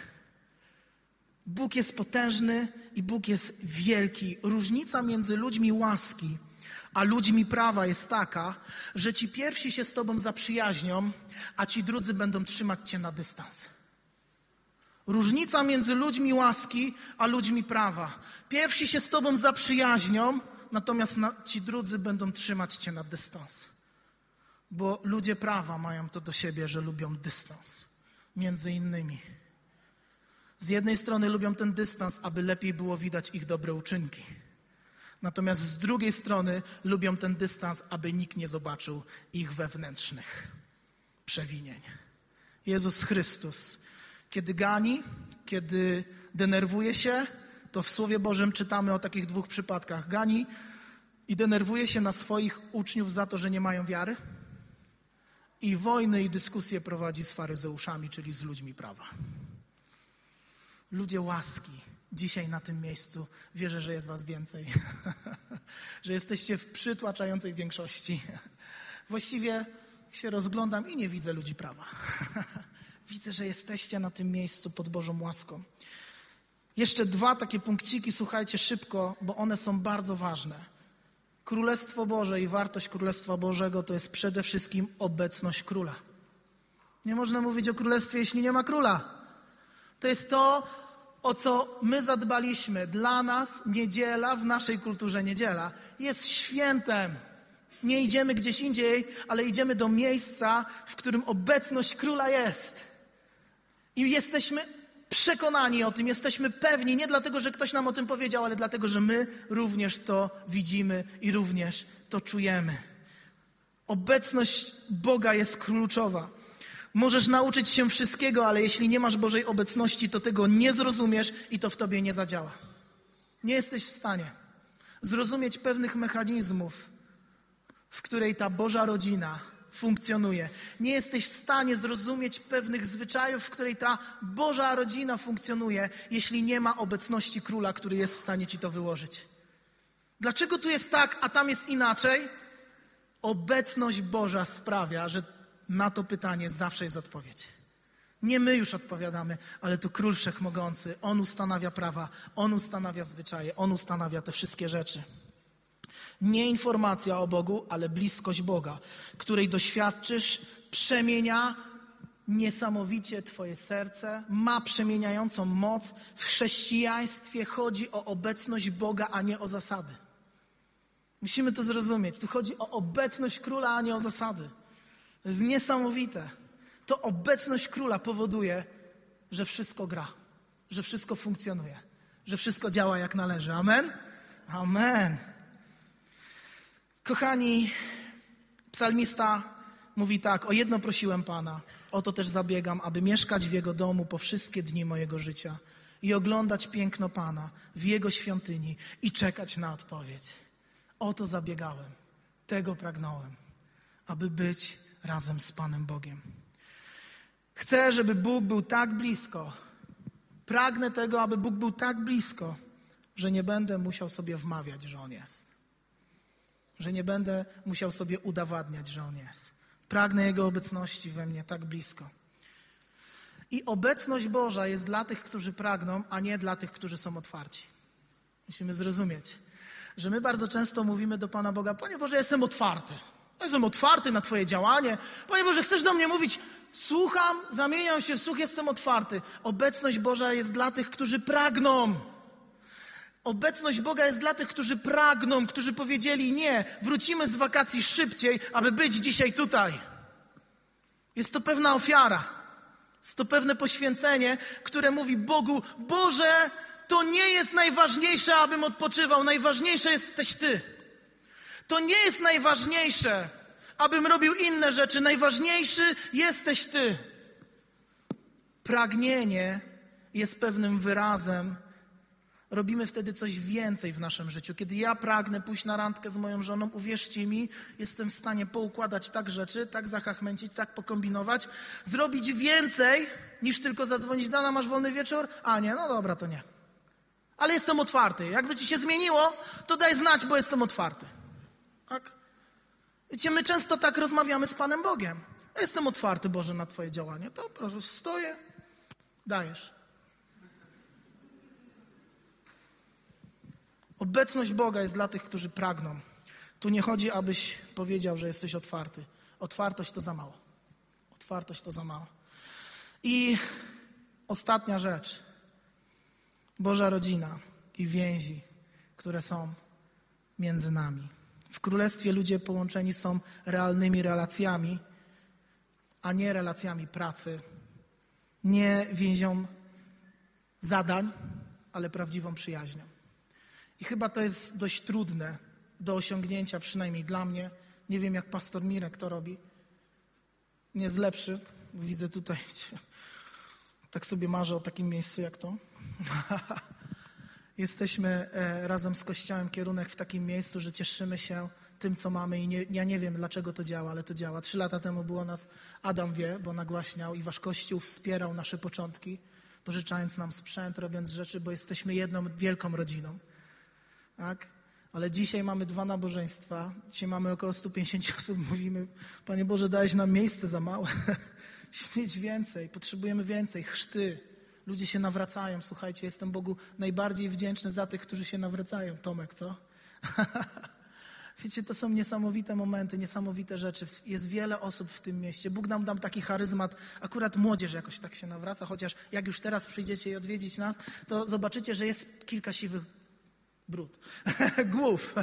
Bóg jest potężny i Bóg jest wielki. Różnica między ludźmi łaski a ludźmi prawa jest taka, że ci pierwsi się z tobą zaprzyjaźnią, a ci drudzy będą trzymać cię na dystans. Różnica między ludźmi łaski a ludźmi prawa. Pierwsi się z tobą zaprzyjaźnią, natomiast ci drudzy będą trzymać cię na dystans. Bo ludzie prawa mają to do siebie, że lubią dystans. Między innymi. Z jednej strony lubią ten dystans, aby lepiej było widać ich dobre uczynki. Natomiast z drugiej strony lubią ten dystans, aby nikt nie zobaczył ich wewnętrznych przewinień. Jezus Chrystus, kiedy gani, kiedy denerwuje się, to w Słowie Bożym czytamy o takich dwóch przypadkach. Gani i denerwuje się na swoich uczniów za to, że nie mają wiary. I wojny i dyskusje prowadzi z faryzeuszami, czyli z ludźmi prawa. Ludzie łaski, dzisiaj na tym miejscu wierzę, że jest was więcej. Że jesteście w przytłaczającej większości. Właściwie się rozglądam i nie widzę ludzi prawa. Widzę, że jesteście na tym miejscu pod Bożą łaską. Jeszcze dwa takie punkciki, słuchajcie szybko, bo one są bardzo ważne. Królestwo Boże i wartość Królestwa Bożego to jest przede wszystkim obecność Króla. Nie można mówić o Królestwie, jeśli nie ma Króla. To jest to, o co my zadbaliśmy. Dla nas niedziela, w naszej kulturze niedziela, jest świętem. Nie idziemy gdzieś indziej, ale idziemy do miejsca, w którym obecność Króla jest. I jesteśmy przekonani o tym, jesteśmy pewni, nie dlatego, że ktoś nam o tym powiedział, ale dlatego, że my również to widzimy i również to czujemy. Obecność Boga jest kluczowa. Możesz nauczyć się wszystkiego, ale jeśli nie masz Bożej obecności, to tego nie zrozumiesz i to w tobie nie zadziała. Nie jesteś w stanie zrozumieć pewnych mechanizmów, w której ta Boża rodzina funkcjonuje. Nie jesteś w stanie zrozumieć pewnych zwyczajów, w której ta Boża rodzina funkcjonuje, jeśli nie ma obecności Króla, który jest w stanie ci to wyłożyć. Dlaczego tu jest tak, a tam jest inaczej? Obecność Boża sprawia, że na to pytanie zawsze jest odpowiedź. Nie my już odpowiadamy, ale to Król Wszechmogący. On ustanawia prawa, On ustanawia zwyczaje, On ustanawia te wszystkie rzeczy. Nie informacja o Bogu, ale bliskość Boga, której doświadczysz, przemienia niesamowicie twoje serce, ma przemieniającą moc. W chrześcijaństwie chodzi o obecność Boga, a nie o zasady. Musimy to zrozumieć. Tu chodzi o obecność Króla, a nie o zasady. To jest niesamowite. To obecność Króla powoduje, że wszystko gra, że wszystko funkcjonuje, że wszystko działa jak należy. Amen? Amen. Kochani, psalmista mówi tak: o jedno prosiłem Pana, o to też zabiegam, aby mieszkać w Jego domu po wszystkie dni mojego życia i oglądać piękno Pana w Jego świątyni i czekać na odpowiedź. O to zabiegałem, tego pragnąłem, aby być razem z Panem Bogiem. Chcę, żeby Bóg był tak blisko. Pragnę tego, aby Bóg był tak blisko, że nie będę musiał sobie wmawiać, że On jest. Że nie będę musiał sobie udowadniać, że On jest. Pragnę Jego obecności we mnie tak blisko. I obecność Boża jest dla tych, którzy pragną, a nie dla tych, którzy są otwarci. Musimy zrozumieć, że my bardzo często mówimy do Pana Boga: Panie Boże, jestem otwarty. Jestem otwarty na Twoje działanie. Panie Boże, chcesz do mnie mówić? Słucham, zamieniam się w słuch, jestem otwarty. Obecność Boża jest dla tych, którzy pragną. Obecność Boga jest dla tych, którzy pragną, którzy powiedzieli: nie, wrócimy z wakacji szybciej, aby być dzisiaj tutaj. Jest to pewna ofiara. Jest to pewne poświęcenie, które mówi Bogu: Boże, to nie jest najważniejsze, abym odpoczywał. Najważniejsze jesteś Ty. To nie jest najważniejsze, abym robił inne rzeczy. Najważniejszy jesteś Ty. Pragnienie jest pewnym wyrazem. Robimy wtedy coś więcej w naszym życiu. Kiedy ja pragnę pójść na randkę z moją żoną, uwierzcie mi, jestem w stanie poukładać tak rzeczy, tak zachachmęcić, tak pokombinować, zrobić więcej, niż tylko zadzwonić: Dana, masz wolny wieczór? A nie, no dobra, to nie. Ale jestem otwarty. Jakby ci się zmieniło, to daj znać, bo jestem otwarty. Tak? Wiecie, my często tak rozmawiamy z Panem Bogiem. Ja jestem otwarty, Boże, na Twoje działanie. To proszę, stoję, dajesz. Obecność Boga jest dla tych, którzy pragną. Tu nie chodzi, abyś powiedział, że jesteś otwarty. Otwartość to za mało. Otwartość to za mało. I ostatnia rzecz. Boża rodzina i więzi, które są między nami. W Królestwie ludzie połączeni są realnymi relacjami, a nie relacjami pracy. Nie więzią zadań, ale prawdziwą przyjaźnią. I chyba to jest dość trudne do osiągnięcia, przynajmniej dla mnie. Nie wiem, jak pastor Mirek to robi. Nie jest lepszy. Widzę tutaj Tak sobie marzę o takim miejscu jak to. Jesteśmy e, razem z Kościołem Kierunek w takim miejscu, że cieszymy się tym, co mamy i nie, ja nie wiem, dlaczego to działa, ale to działa. Trzy lata temu było nas, Adam wie, bo nagłaśniał i wasz Kościół wspierał nasze początki, pożyczając nam sprzęt, robiąc rzeczy, bo jesteśmy jedną wielką rodziną. Tak? Ale dzisiaj mamy dwa nabożeństwa, dzisiaj mamy około sto pięćdziesiąt osób, mówimy, Panie Boże, dałeś nam miejsce za małe, mieć więcej, potrzebujemy więcej, chrzty, ludzie się nawracają, słuchajcie, jestem Bogu najbardziej wdzięczny za tych, którzy się nawracają. Tomek, co? Wiecie, to są niesamowite momenty, niesamowite rzeczy. Jest wiele osób w tym mieście. Bóg nam dał taki charyzmat. Akurat młodzież jakoś tak się nawraca, chociaż jak już teraz przyjdziecie i odwiedzić nas, to zobaczycie, że jest kilka siwych brud, głów.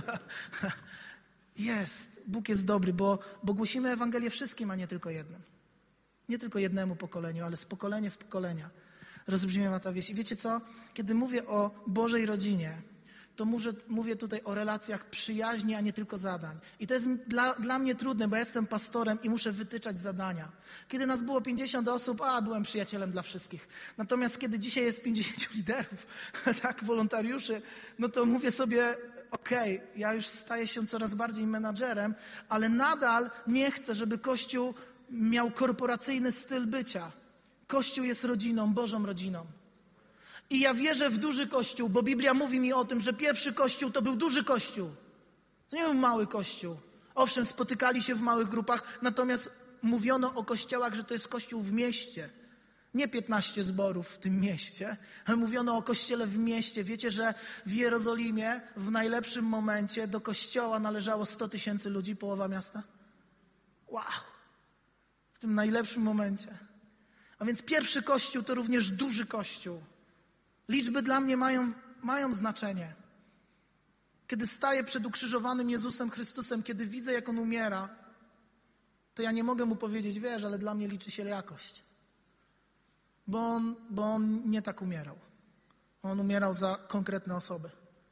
Jest. Bóg jest dobry, bo, bo głosimy Ewangelię wszystkim, a nie tylko jednym. Nie tylko jednemu pokoleniu, ale z pokolenia w pokolenia. Rozbrzmiewa ta wieść. I wiecie co? Kiedy mówię o Bożej rodzinie, to mówię, mówię tutaj o relacjach przyjaźni, a nie tylko zadań. I to jest dla, dla mnie trudne, bo ja jestem pastorem i muszę wytyczać zadania. Kiedy nas było pięćdziesiąt osób, a byłem przyjacielem dla wszystkich. Natomiast kiedy dzisiaj jest pięćdziesięciu liderów, tak, wolontariuszy, no to mówię sobie, okej, okay, ja już staję się coraz bardziej menadżerem, ale nadal nie chcę, żeby Kościół miał korporacyjny styl bycia. Kościół jest rodziną, Bożą rodziną. I ja wierzę w duży Kościół, bo Biblia mówi mi o tym, że pierwszy Kościół to był duży Kościół. To nie był mały Kościół. Owszem, spotykali się w małych grupach, natomiast mówiono o kościołach, że to jest Kościół w mieście. Nie piętnaście zborów w tym mieście, ale mówiono o kościele w mieście. Wiecie, że w Jerozolimie w najlepszym momencie do kościoła należało sto tysięcy ludzi, połowa miasta? Wow! W tym najlepszym momencie. A więc pierwszy Kościół to również duży Kościół. Liczby dla mnie mają, mają znaczenie. Kiedy staję przed ukrzyżowanym Jezusem Chrystusem, kiedy widzę, jak On umiera, to ja nie mogę Mu powiedzieć, wiesz, ale dla mnie liczy się jakość. Bo On, bo on nie tak umierał. On umierał za konkretne osoby.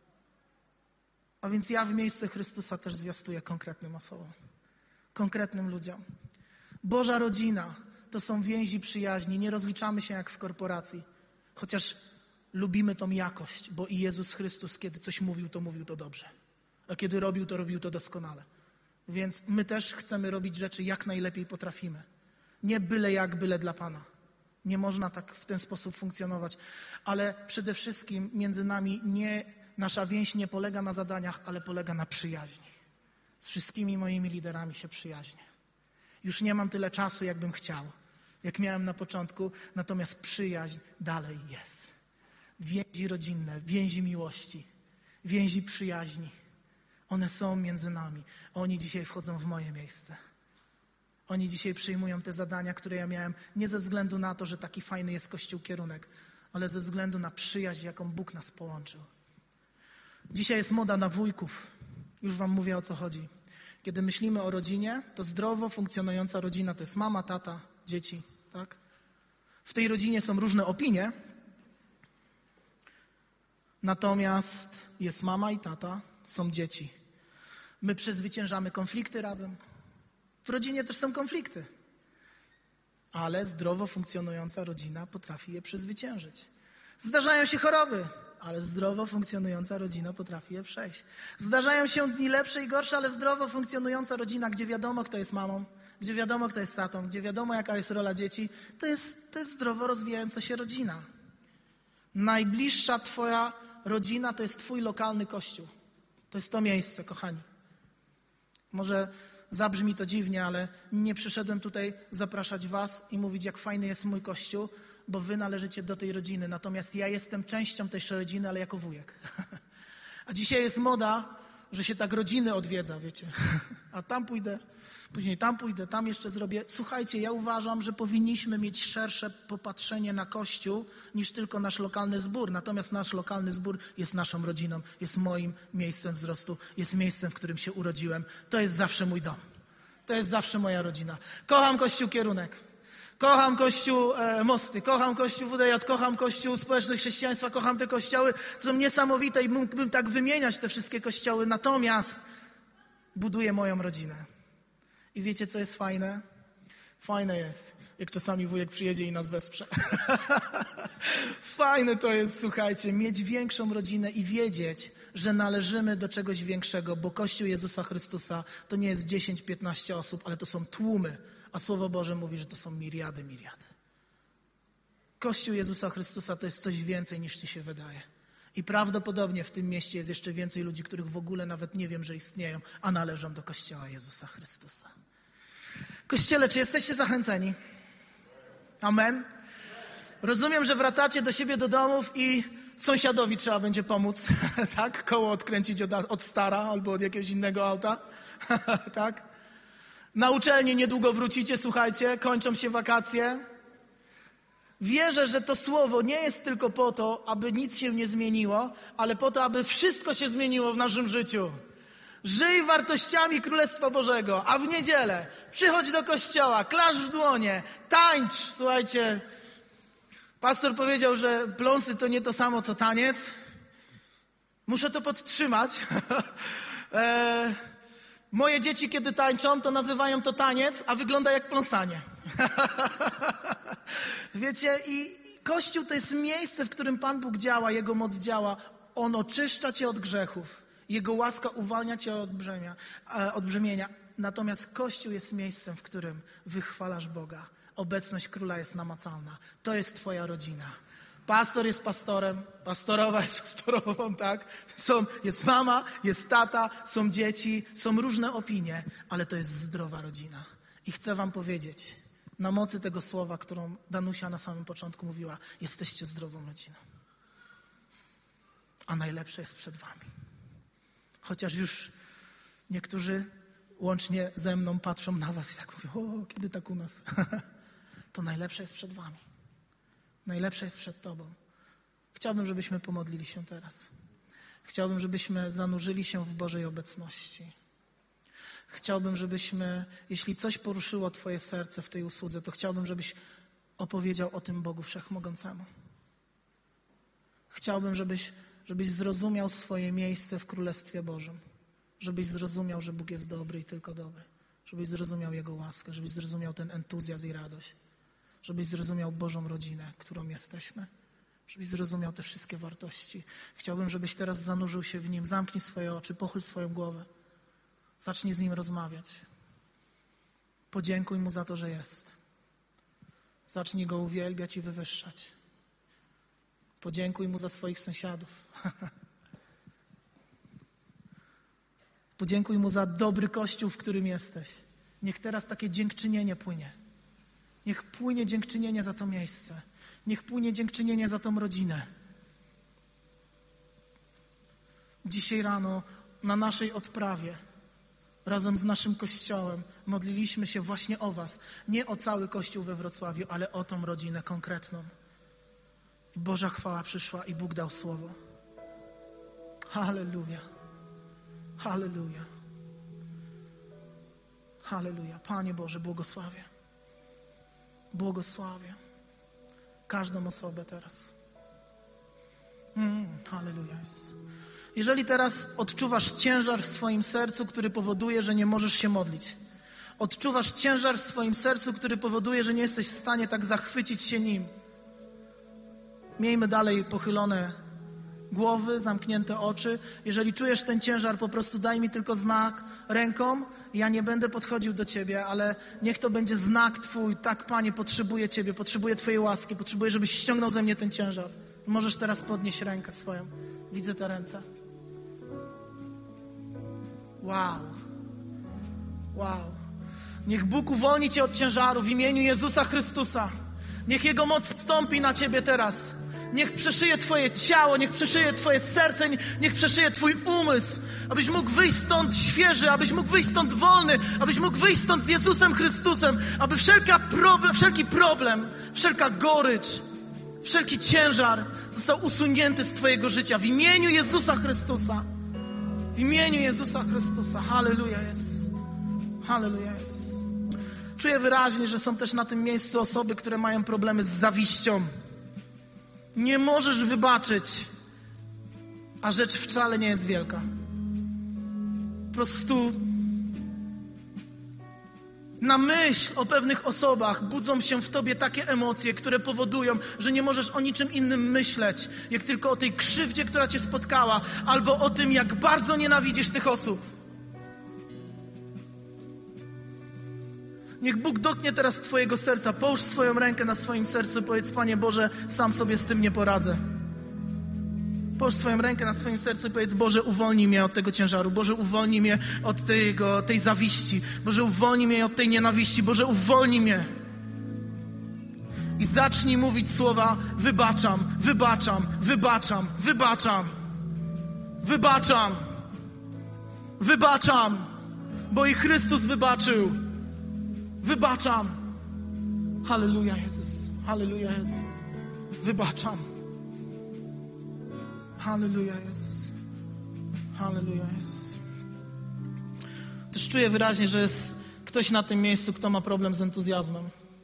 A więc ja w miejsce Chrystusa też zwiastuję konkretnym osobom. Konkretnym ludziom. Boża rodzina to są więzi przyjaźni. Nie rozliczamy się jak w korporacji. Chociaż lubimy tą jakość, bo i Jezus Chrystus, kiedy coś mówił, to mówił to dobrze. A kiedy robił, to robił to doskonale. Więc my też chcemy robić rzeczy jak najlepiej potrafimy. Nie byle jak, byle dla Pana. Nie można tak w ten sposób funkcjonować. Ale przede wszystkim między nami nie, nasza więź nie polega na zadaniach, ale polega na przyjaźni. Z wszystkimi moimi liderami się przyjaźnię. Już nie mam tyle czasu, jakbym chciał, jak miałem na początku, natomiast przyjaźń dalej jest. Więzi rodzinne, więzi miłości, więzi przyjaźni. One są między nami. Oni dzisiaj wchodzą w moje miejsce. Oni dzisiaj przyjmują te zadania, które ja miałem, nie ze względu na to, że taki fajny jest Kościół Kierunek, ale ze względu na przyjaźń, jaką Bóg nas połączył. Dzisiaj jest moda na wujków. Już wam mówię, o co chodzi. Kiedy myślimy o rodzinie, to zdrowo funkcjonująca rodzina to jest mama, tata, dzieci, tak? W tej rodzinie są różne opinie, natomiast jest mama i tata, są dzieci. My przezwyciężamy konflikty razem. W rodzinie też są konflikty, ale zdrowo funkcjonująca rodzina potrafi je przezwyciężyć. Zdarzają się choroby, ale zdrowo funkcjonująca rodzina potrafi je przejść. Zdarzają się dni lepsze i gorsze, ale zdrowo funkcjonująca rodzina, gdzie wiadomo, kto jest mamą, gdzie wiadomo, kto jest tatą, gdzie wiadomo, jaka jest rola dzieci, to jest, to jest zdrowo rozwijająca się rodzina. Najbliższa twoja rodzina to jest twój lokalny kościół. To jest to miejsce, kochani. Może zabrzmi to dziwnie, ale nie przyszedłem tutaj zapraszać was i mówić, jak fajny jest mój kościół, bo wy należycie do tej rodziny. Natomiast ja jestem częścią tej rodziny, ale jako wujek. A dzisiaj jest moda, że się tak rodziny odwiedza, wiecie. A tam pójdę, później tam pójdę, tam jeszcze zrobię. Słuchajcie, ja uważam, że powinniśmy mieć szersze popatrzenie na Kościół niż tylko nasz lokalny zbór. Natomiast nasz lokalny zbór jest naszą rodziną, jest moim miejscem wzrostu, jest miejscem, w którym się urodziłem. To jest zawsze mój dom. To jest zawsze moja rodzina. Kocham Kościół Kierunek. Kocham Kościół e, Mosty, kocham Kościół W D J, kocham Kościół Społeczność Chrześcijaństwa, kocham te kościoły. To są niesamowite i mógłbym tak wymieniać te wszystkie kościoły. Natomiast buduję moją rodzinę. I wiecie, co jest fajne? Fajne jest, jak czasami wujek przyjedzie i nas wesprze. Fajne to jest, słuchajcie, mieć większą rodzinę i wiedzieć, że należymy do czegoś większego, bo Kościół Jezusa Chrystusa to nie jest dziesięć piętnaście osób, ale to są tłumy, a Słowo Boże mówi, że to są miriady, miriady. Kościół Jezusa Chrystusa to jest coś więcej niż ci się wydaje. I prawdopodobnie w tym mieście jest jeszcze więcej ludzi, których w ogóle nawet nie wiem, że istnieją, a należą do Kościoła Jezusa Chrystusa. Kościele, czy jesteście zachęceni? Amen. Rozumiem, że wracacie do siebie do domów i sąsiadowi trzeba będzie pomóc, tak? Koło odkręcić od, od stara albo od jakiegoś innego auta, tak? Na uczelnię niedługo wrócicie, słuchajcie, kończą się wakacje. Wierzę, że to słowo nie jest tylko po to, aby nic się nie zmieniło, ale po to, aby wszystko się zmieniło w naszym życiu. Żyj wartościami Królestwa Bożego, a w niedzielę przychodź do kościoła, klaszcz w dłonie, tańcz. Słuchajcie, pastor powiedział, że pląsy to nie to samo co taniec. Muszę to podtrzymać. e, moje dzieci, kiedy tańczą, to nazywają to taniec, a wygląda jak pląsanie. Wiecie, i Kościół to jest miejsce, w którym Pan Bóg działa, Jego moc działa. On oczyszcza cię od grzechów. Jego łaska uwalnia cię od brzemienia, od brzemienia. Natomiast Kościół jest miejscem, w którym wychwalasz Boga. Obecność Króla jest namacalna. To jest twoja rodzina. Pastor jest pastorem, pastorowa jest pastorową, tak? Są, jest mama, jest tata, są dzieci, są różne opinie, ale to jest zdrowa rodzina. I chcę wam powiedzieć, na mocy tego słowa, którą Danusia na samym początku mówiła, jesteście zdrową rodziną. A najlepsze jest przed wami. Chociaż już niektórzy łącznie ze mną patrzą na was i tak mówią, o, kiedy tak u nas? To najlepsze jest przed wami. Najlepsze jest przed tobą. Chciałbym, żebyśmy pomodlili się teraz. Chciałbym, żebyśmy zanurzyli się w Bożej obecności. Chciałbym, żebyśmy, jeśli coś poruszyło twoje serce w tej usłudze, to chciałbym, żebyś opowiedział o tym Bogu Wszechmogącemu. Chciałbym, żebyś, żebyś zrozumiał swoje miejsce w Królestwie Bożym. Żebyś zrozumiał, że Bóg jest dobry i tylko dobry. Żebyś zrozumiał Jego łaskę, żebyś zrozumiał ten entuzjazm i radość. Żebyś zrozumiał Bożą rodzinę, którą jesteśmy. Żebyś zrozumiał te wszystkie wartości. Chciałbym, żebyś teraz zanurzył się w Nim. Zamknij swoje oczy, pochyl swoją głowę. Zacznij z Nim rozmawiać. Podziękuj Mu za to, że jest. Zacznij Go uwielbiać i wywyższać. Podziękuj Mu za swoich sąsiadów. Podziękuj Mu za dobry Kościół, w którym jesteś. Niech teraz takie dziękczynienie płynie. Niech płynie dziękczynienie za to miejsce. Niech płynie dziękczynienie za tą rodzinę. Dzisiaj rano na naszej odprawie razem z naszym Kościołem modliliśmy się właśnie o was. Nie o cały Kościół we Wrocławiu, ale o tą rodzinę konkretną. I Boża chwała przyszła i Bóg dał słowo. Halleluja. Halleluja. Halleluja. Panie Boże, błogosławię. Błogosławię każdą osobę teraz. Mm, halleluja. Jeżeli teraz odczuwasz ciężar w swoim sercu, który powoduje, że nie możesz się modlić. Odczuwasz ciężar w swoim sercu, który powoduje, że nie jesteś w stanie tak zachwycić się Nim. Miejmy dalej pochylone głowy, zamknięte oczy. Jeżeli czujesz ten ciężar, po prostu daj mi tylko znak ręką. Ja nie będę podchodził do Ciebie, ale niech to będzie znak Twój. Tak, Panie, potrzebuję Ciebie, potrzebuję Twojej łaski, potrzebuję, żebyś ściągnął ze mnie ten ciężar. Możesz teraz podnieść rękę swoją. Widzę te ręce. Wow. Wow. Niech Bóg uwolni Cię od ciężaru w imieniu Jezusa Chrystusa. Niech Jego moc stąpi na Ciebie teraz. Niech przeszyje Twoje ciało, niech przeszyje Twoje serce, niech przeszyje Twój umysł, abyś mógł wyjść stąd świeży, abyś mógł wyjść stąd wolny, abyś mógł wyjść stąd z Jezusem Chrystusem, aby wszelka problem, wszelki problem, wszelka gorycz, wszelki ciężar został usunięty z Twojego życia w imieniu Jezusa Chrystusa. W imieniu Jezusa Chrystusa. Halleluja jest. Halleluja jest. Czuję wyraźnie, że są też na tym miejscu osoby, które mają problemy z zawiścią. Nie możesz wybaczyć, a rzecz wcale nie jest wielka. Po prostu Na myśl o pewnych osobach budzą się w tobie takie emocje, które powodują, że nie możesz o niczym innym myśleć, jak tylko o tej krzywdzie, która cię spotkała, albo o tym, jak bardzo nienawidzisz tych osób. Niech Bóg dotknie teraz twojego serca. Połóż swoją rękę na swoim sercu i powiedz: Panie Boże, sam sobie z tym nie poradzę. Połóż swoją rękę na swoim sercu i powiedz: Boże, uwolnij mnie od tego ciężaru. Boże, uwolnij mnie od tego, tej zawiści. Boże, uwolnij mnie od tej nienawiści. Boże, uwolnij mnie. I zacznij mówić słowa: wybaczam, wybaczam, wybaczam, wybaczam, wybaczam, wybaczam, bo i Chrystus wybaczył. Wybaczam. Halleluja, Jezus. Halleluja, Jezus. Wybaczam. Halleluja, Jezus. Halleluja, Jezus. Też czuję wyraźnie, że jest ktoś na tym miejscu, kto ma problem z entuzjazmem.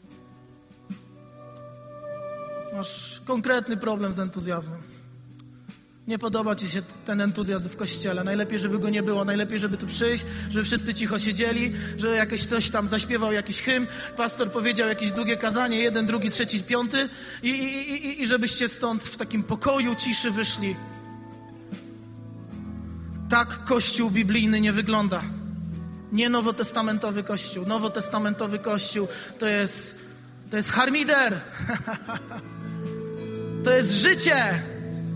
Masz konkretny problem z entuzjazmem. Nie podoba ci się ten entuzjazm w kościele. Najlepiej, żeby go nie było. Najlepiej, żeby tu przyjść, żeby wszyscy cicho siedzieli, że jakiś ktoś tam zaśpiewał jakiś hymn, pastor powiedział jakieś długie kazanie, jeden, drugi, trzeci, piąty i, i, i, i żebyście stąd w takim pokoju ciszy wyszli. Tak Kościół biblijny nie wygląda. Nie nowotestamentowy Kościół. Nowotestamentowy Kościół to jest, to jest harmider. To jest życie.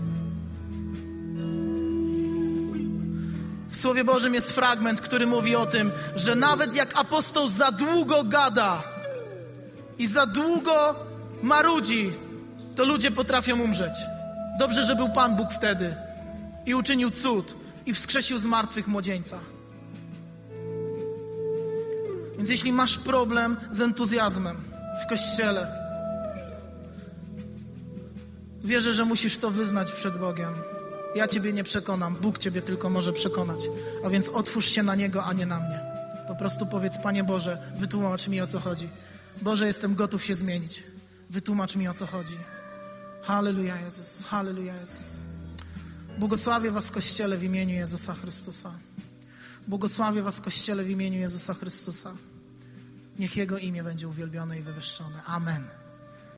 W Słowie Bożym jest fragment, który mówi o tym, że nawet jak apostoł za długo gada i za długo marudzi, to ludzie potrafią umrzeć. Dobrze, że był Pan Bóg wtedy i uczynił cud i wskrzesił z martwych młodzieńca. Więc jeśli masz problem z entuzjazmem w Kościele, wierzę, że musisz to wyznać przed Bogiem. Ja ciebie nie przekonam, Bóg ciebie tylko może przekonać. A więc otwórz się na Niego, a nie na mnie. Po prostu powiedz: Panie Boże, wytłumacz mi, o co chodzi. Boże, jestem gotów się zmienić. Wytłumacz mi, o co chodzi. Halleluja, Jezus. Halleluja, Jezus. Błogosławię was, Kościele, w imieniu Jezusa Chrystusa. Błogosławię was, Kościele, w imieniu Jezusa Chrystusa. Niech Jego imię będzie uwielbione i wywyższone. Amen.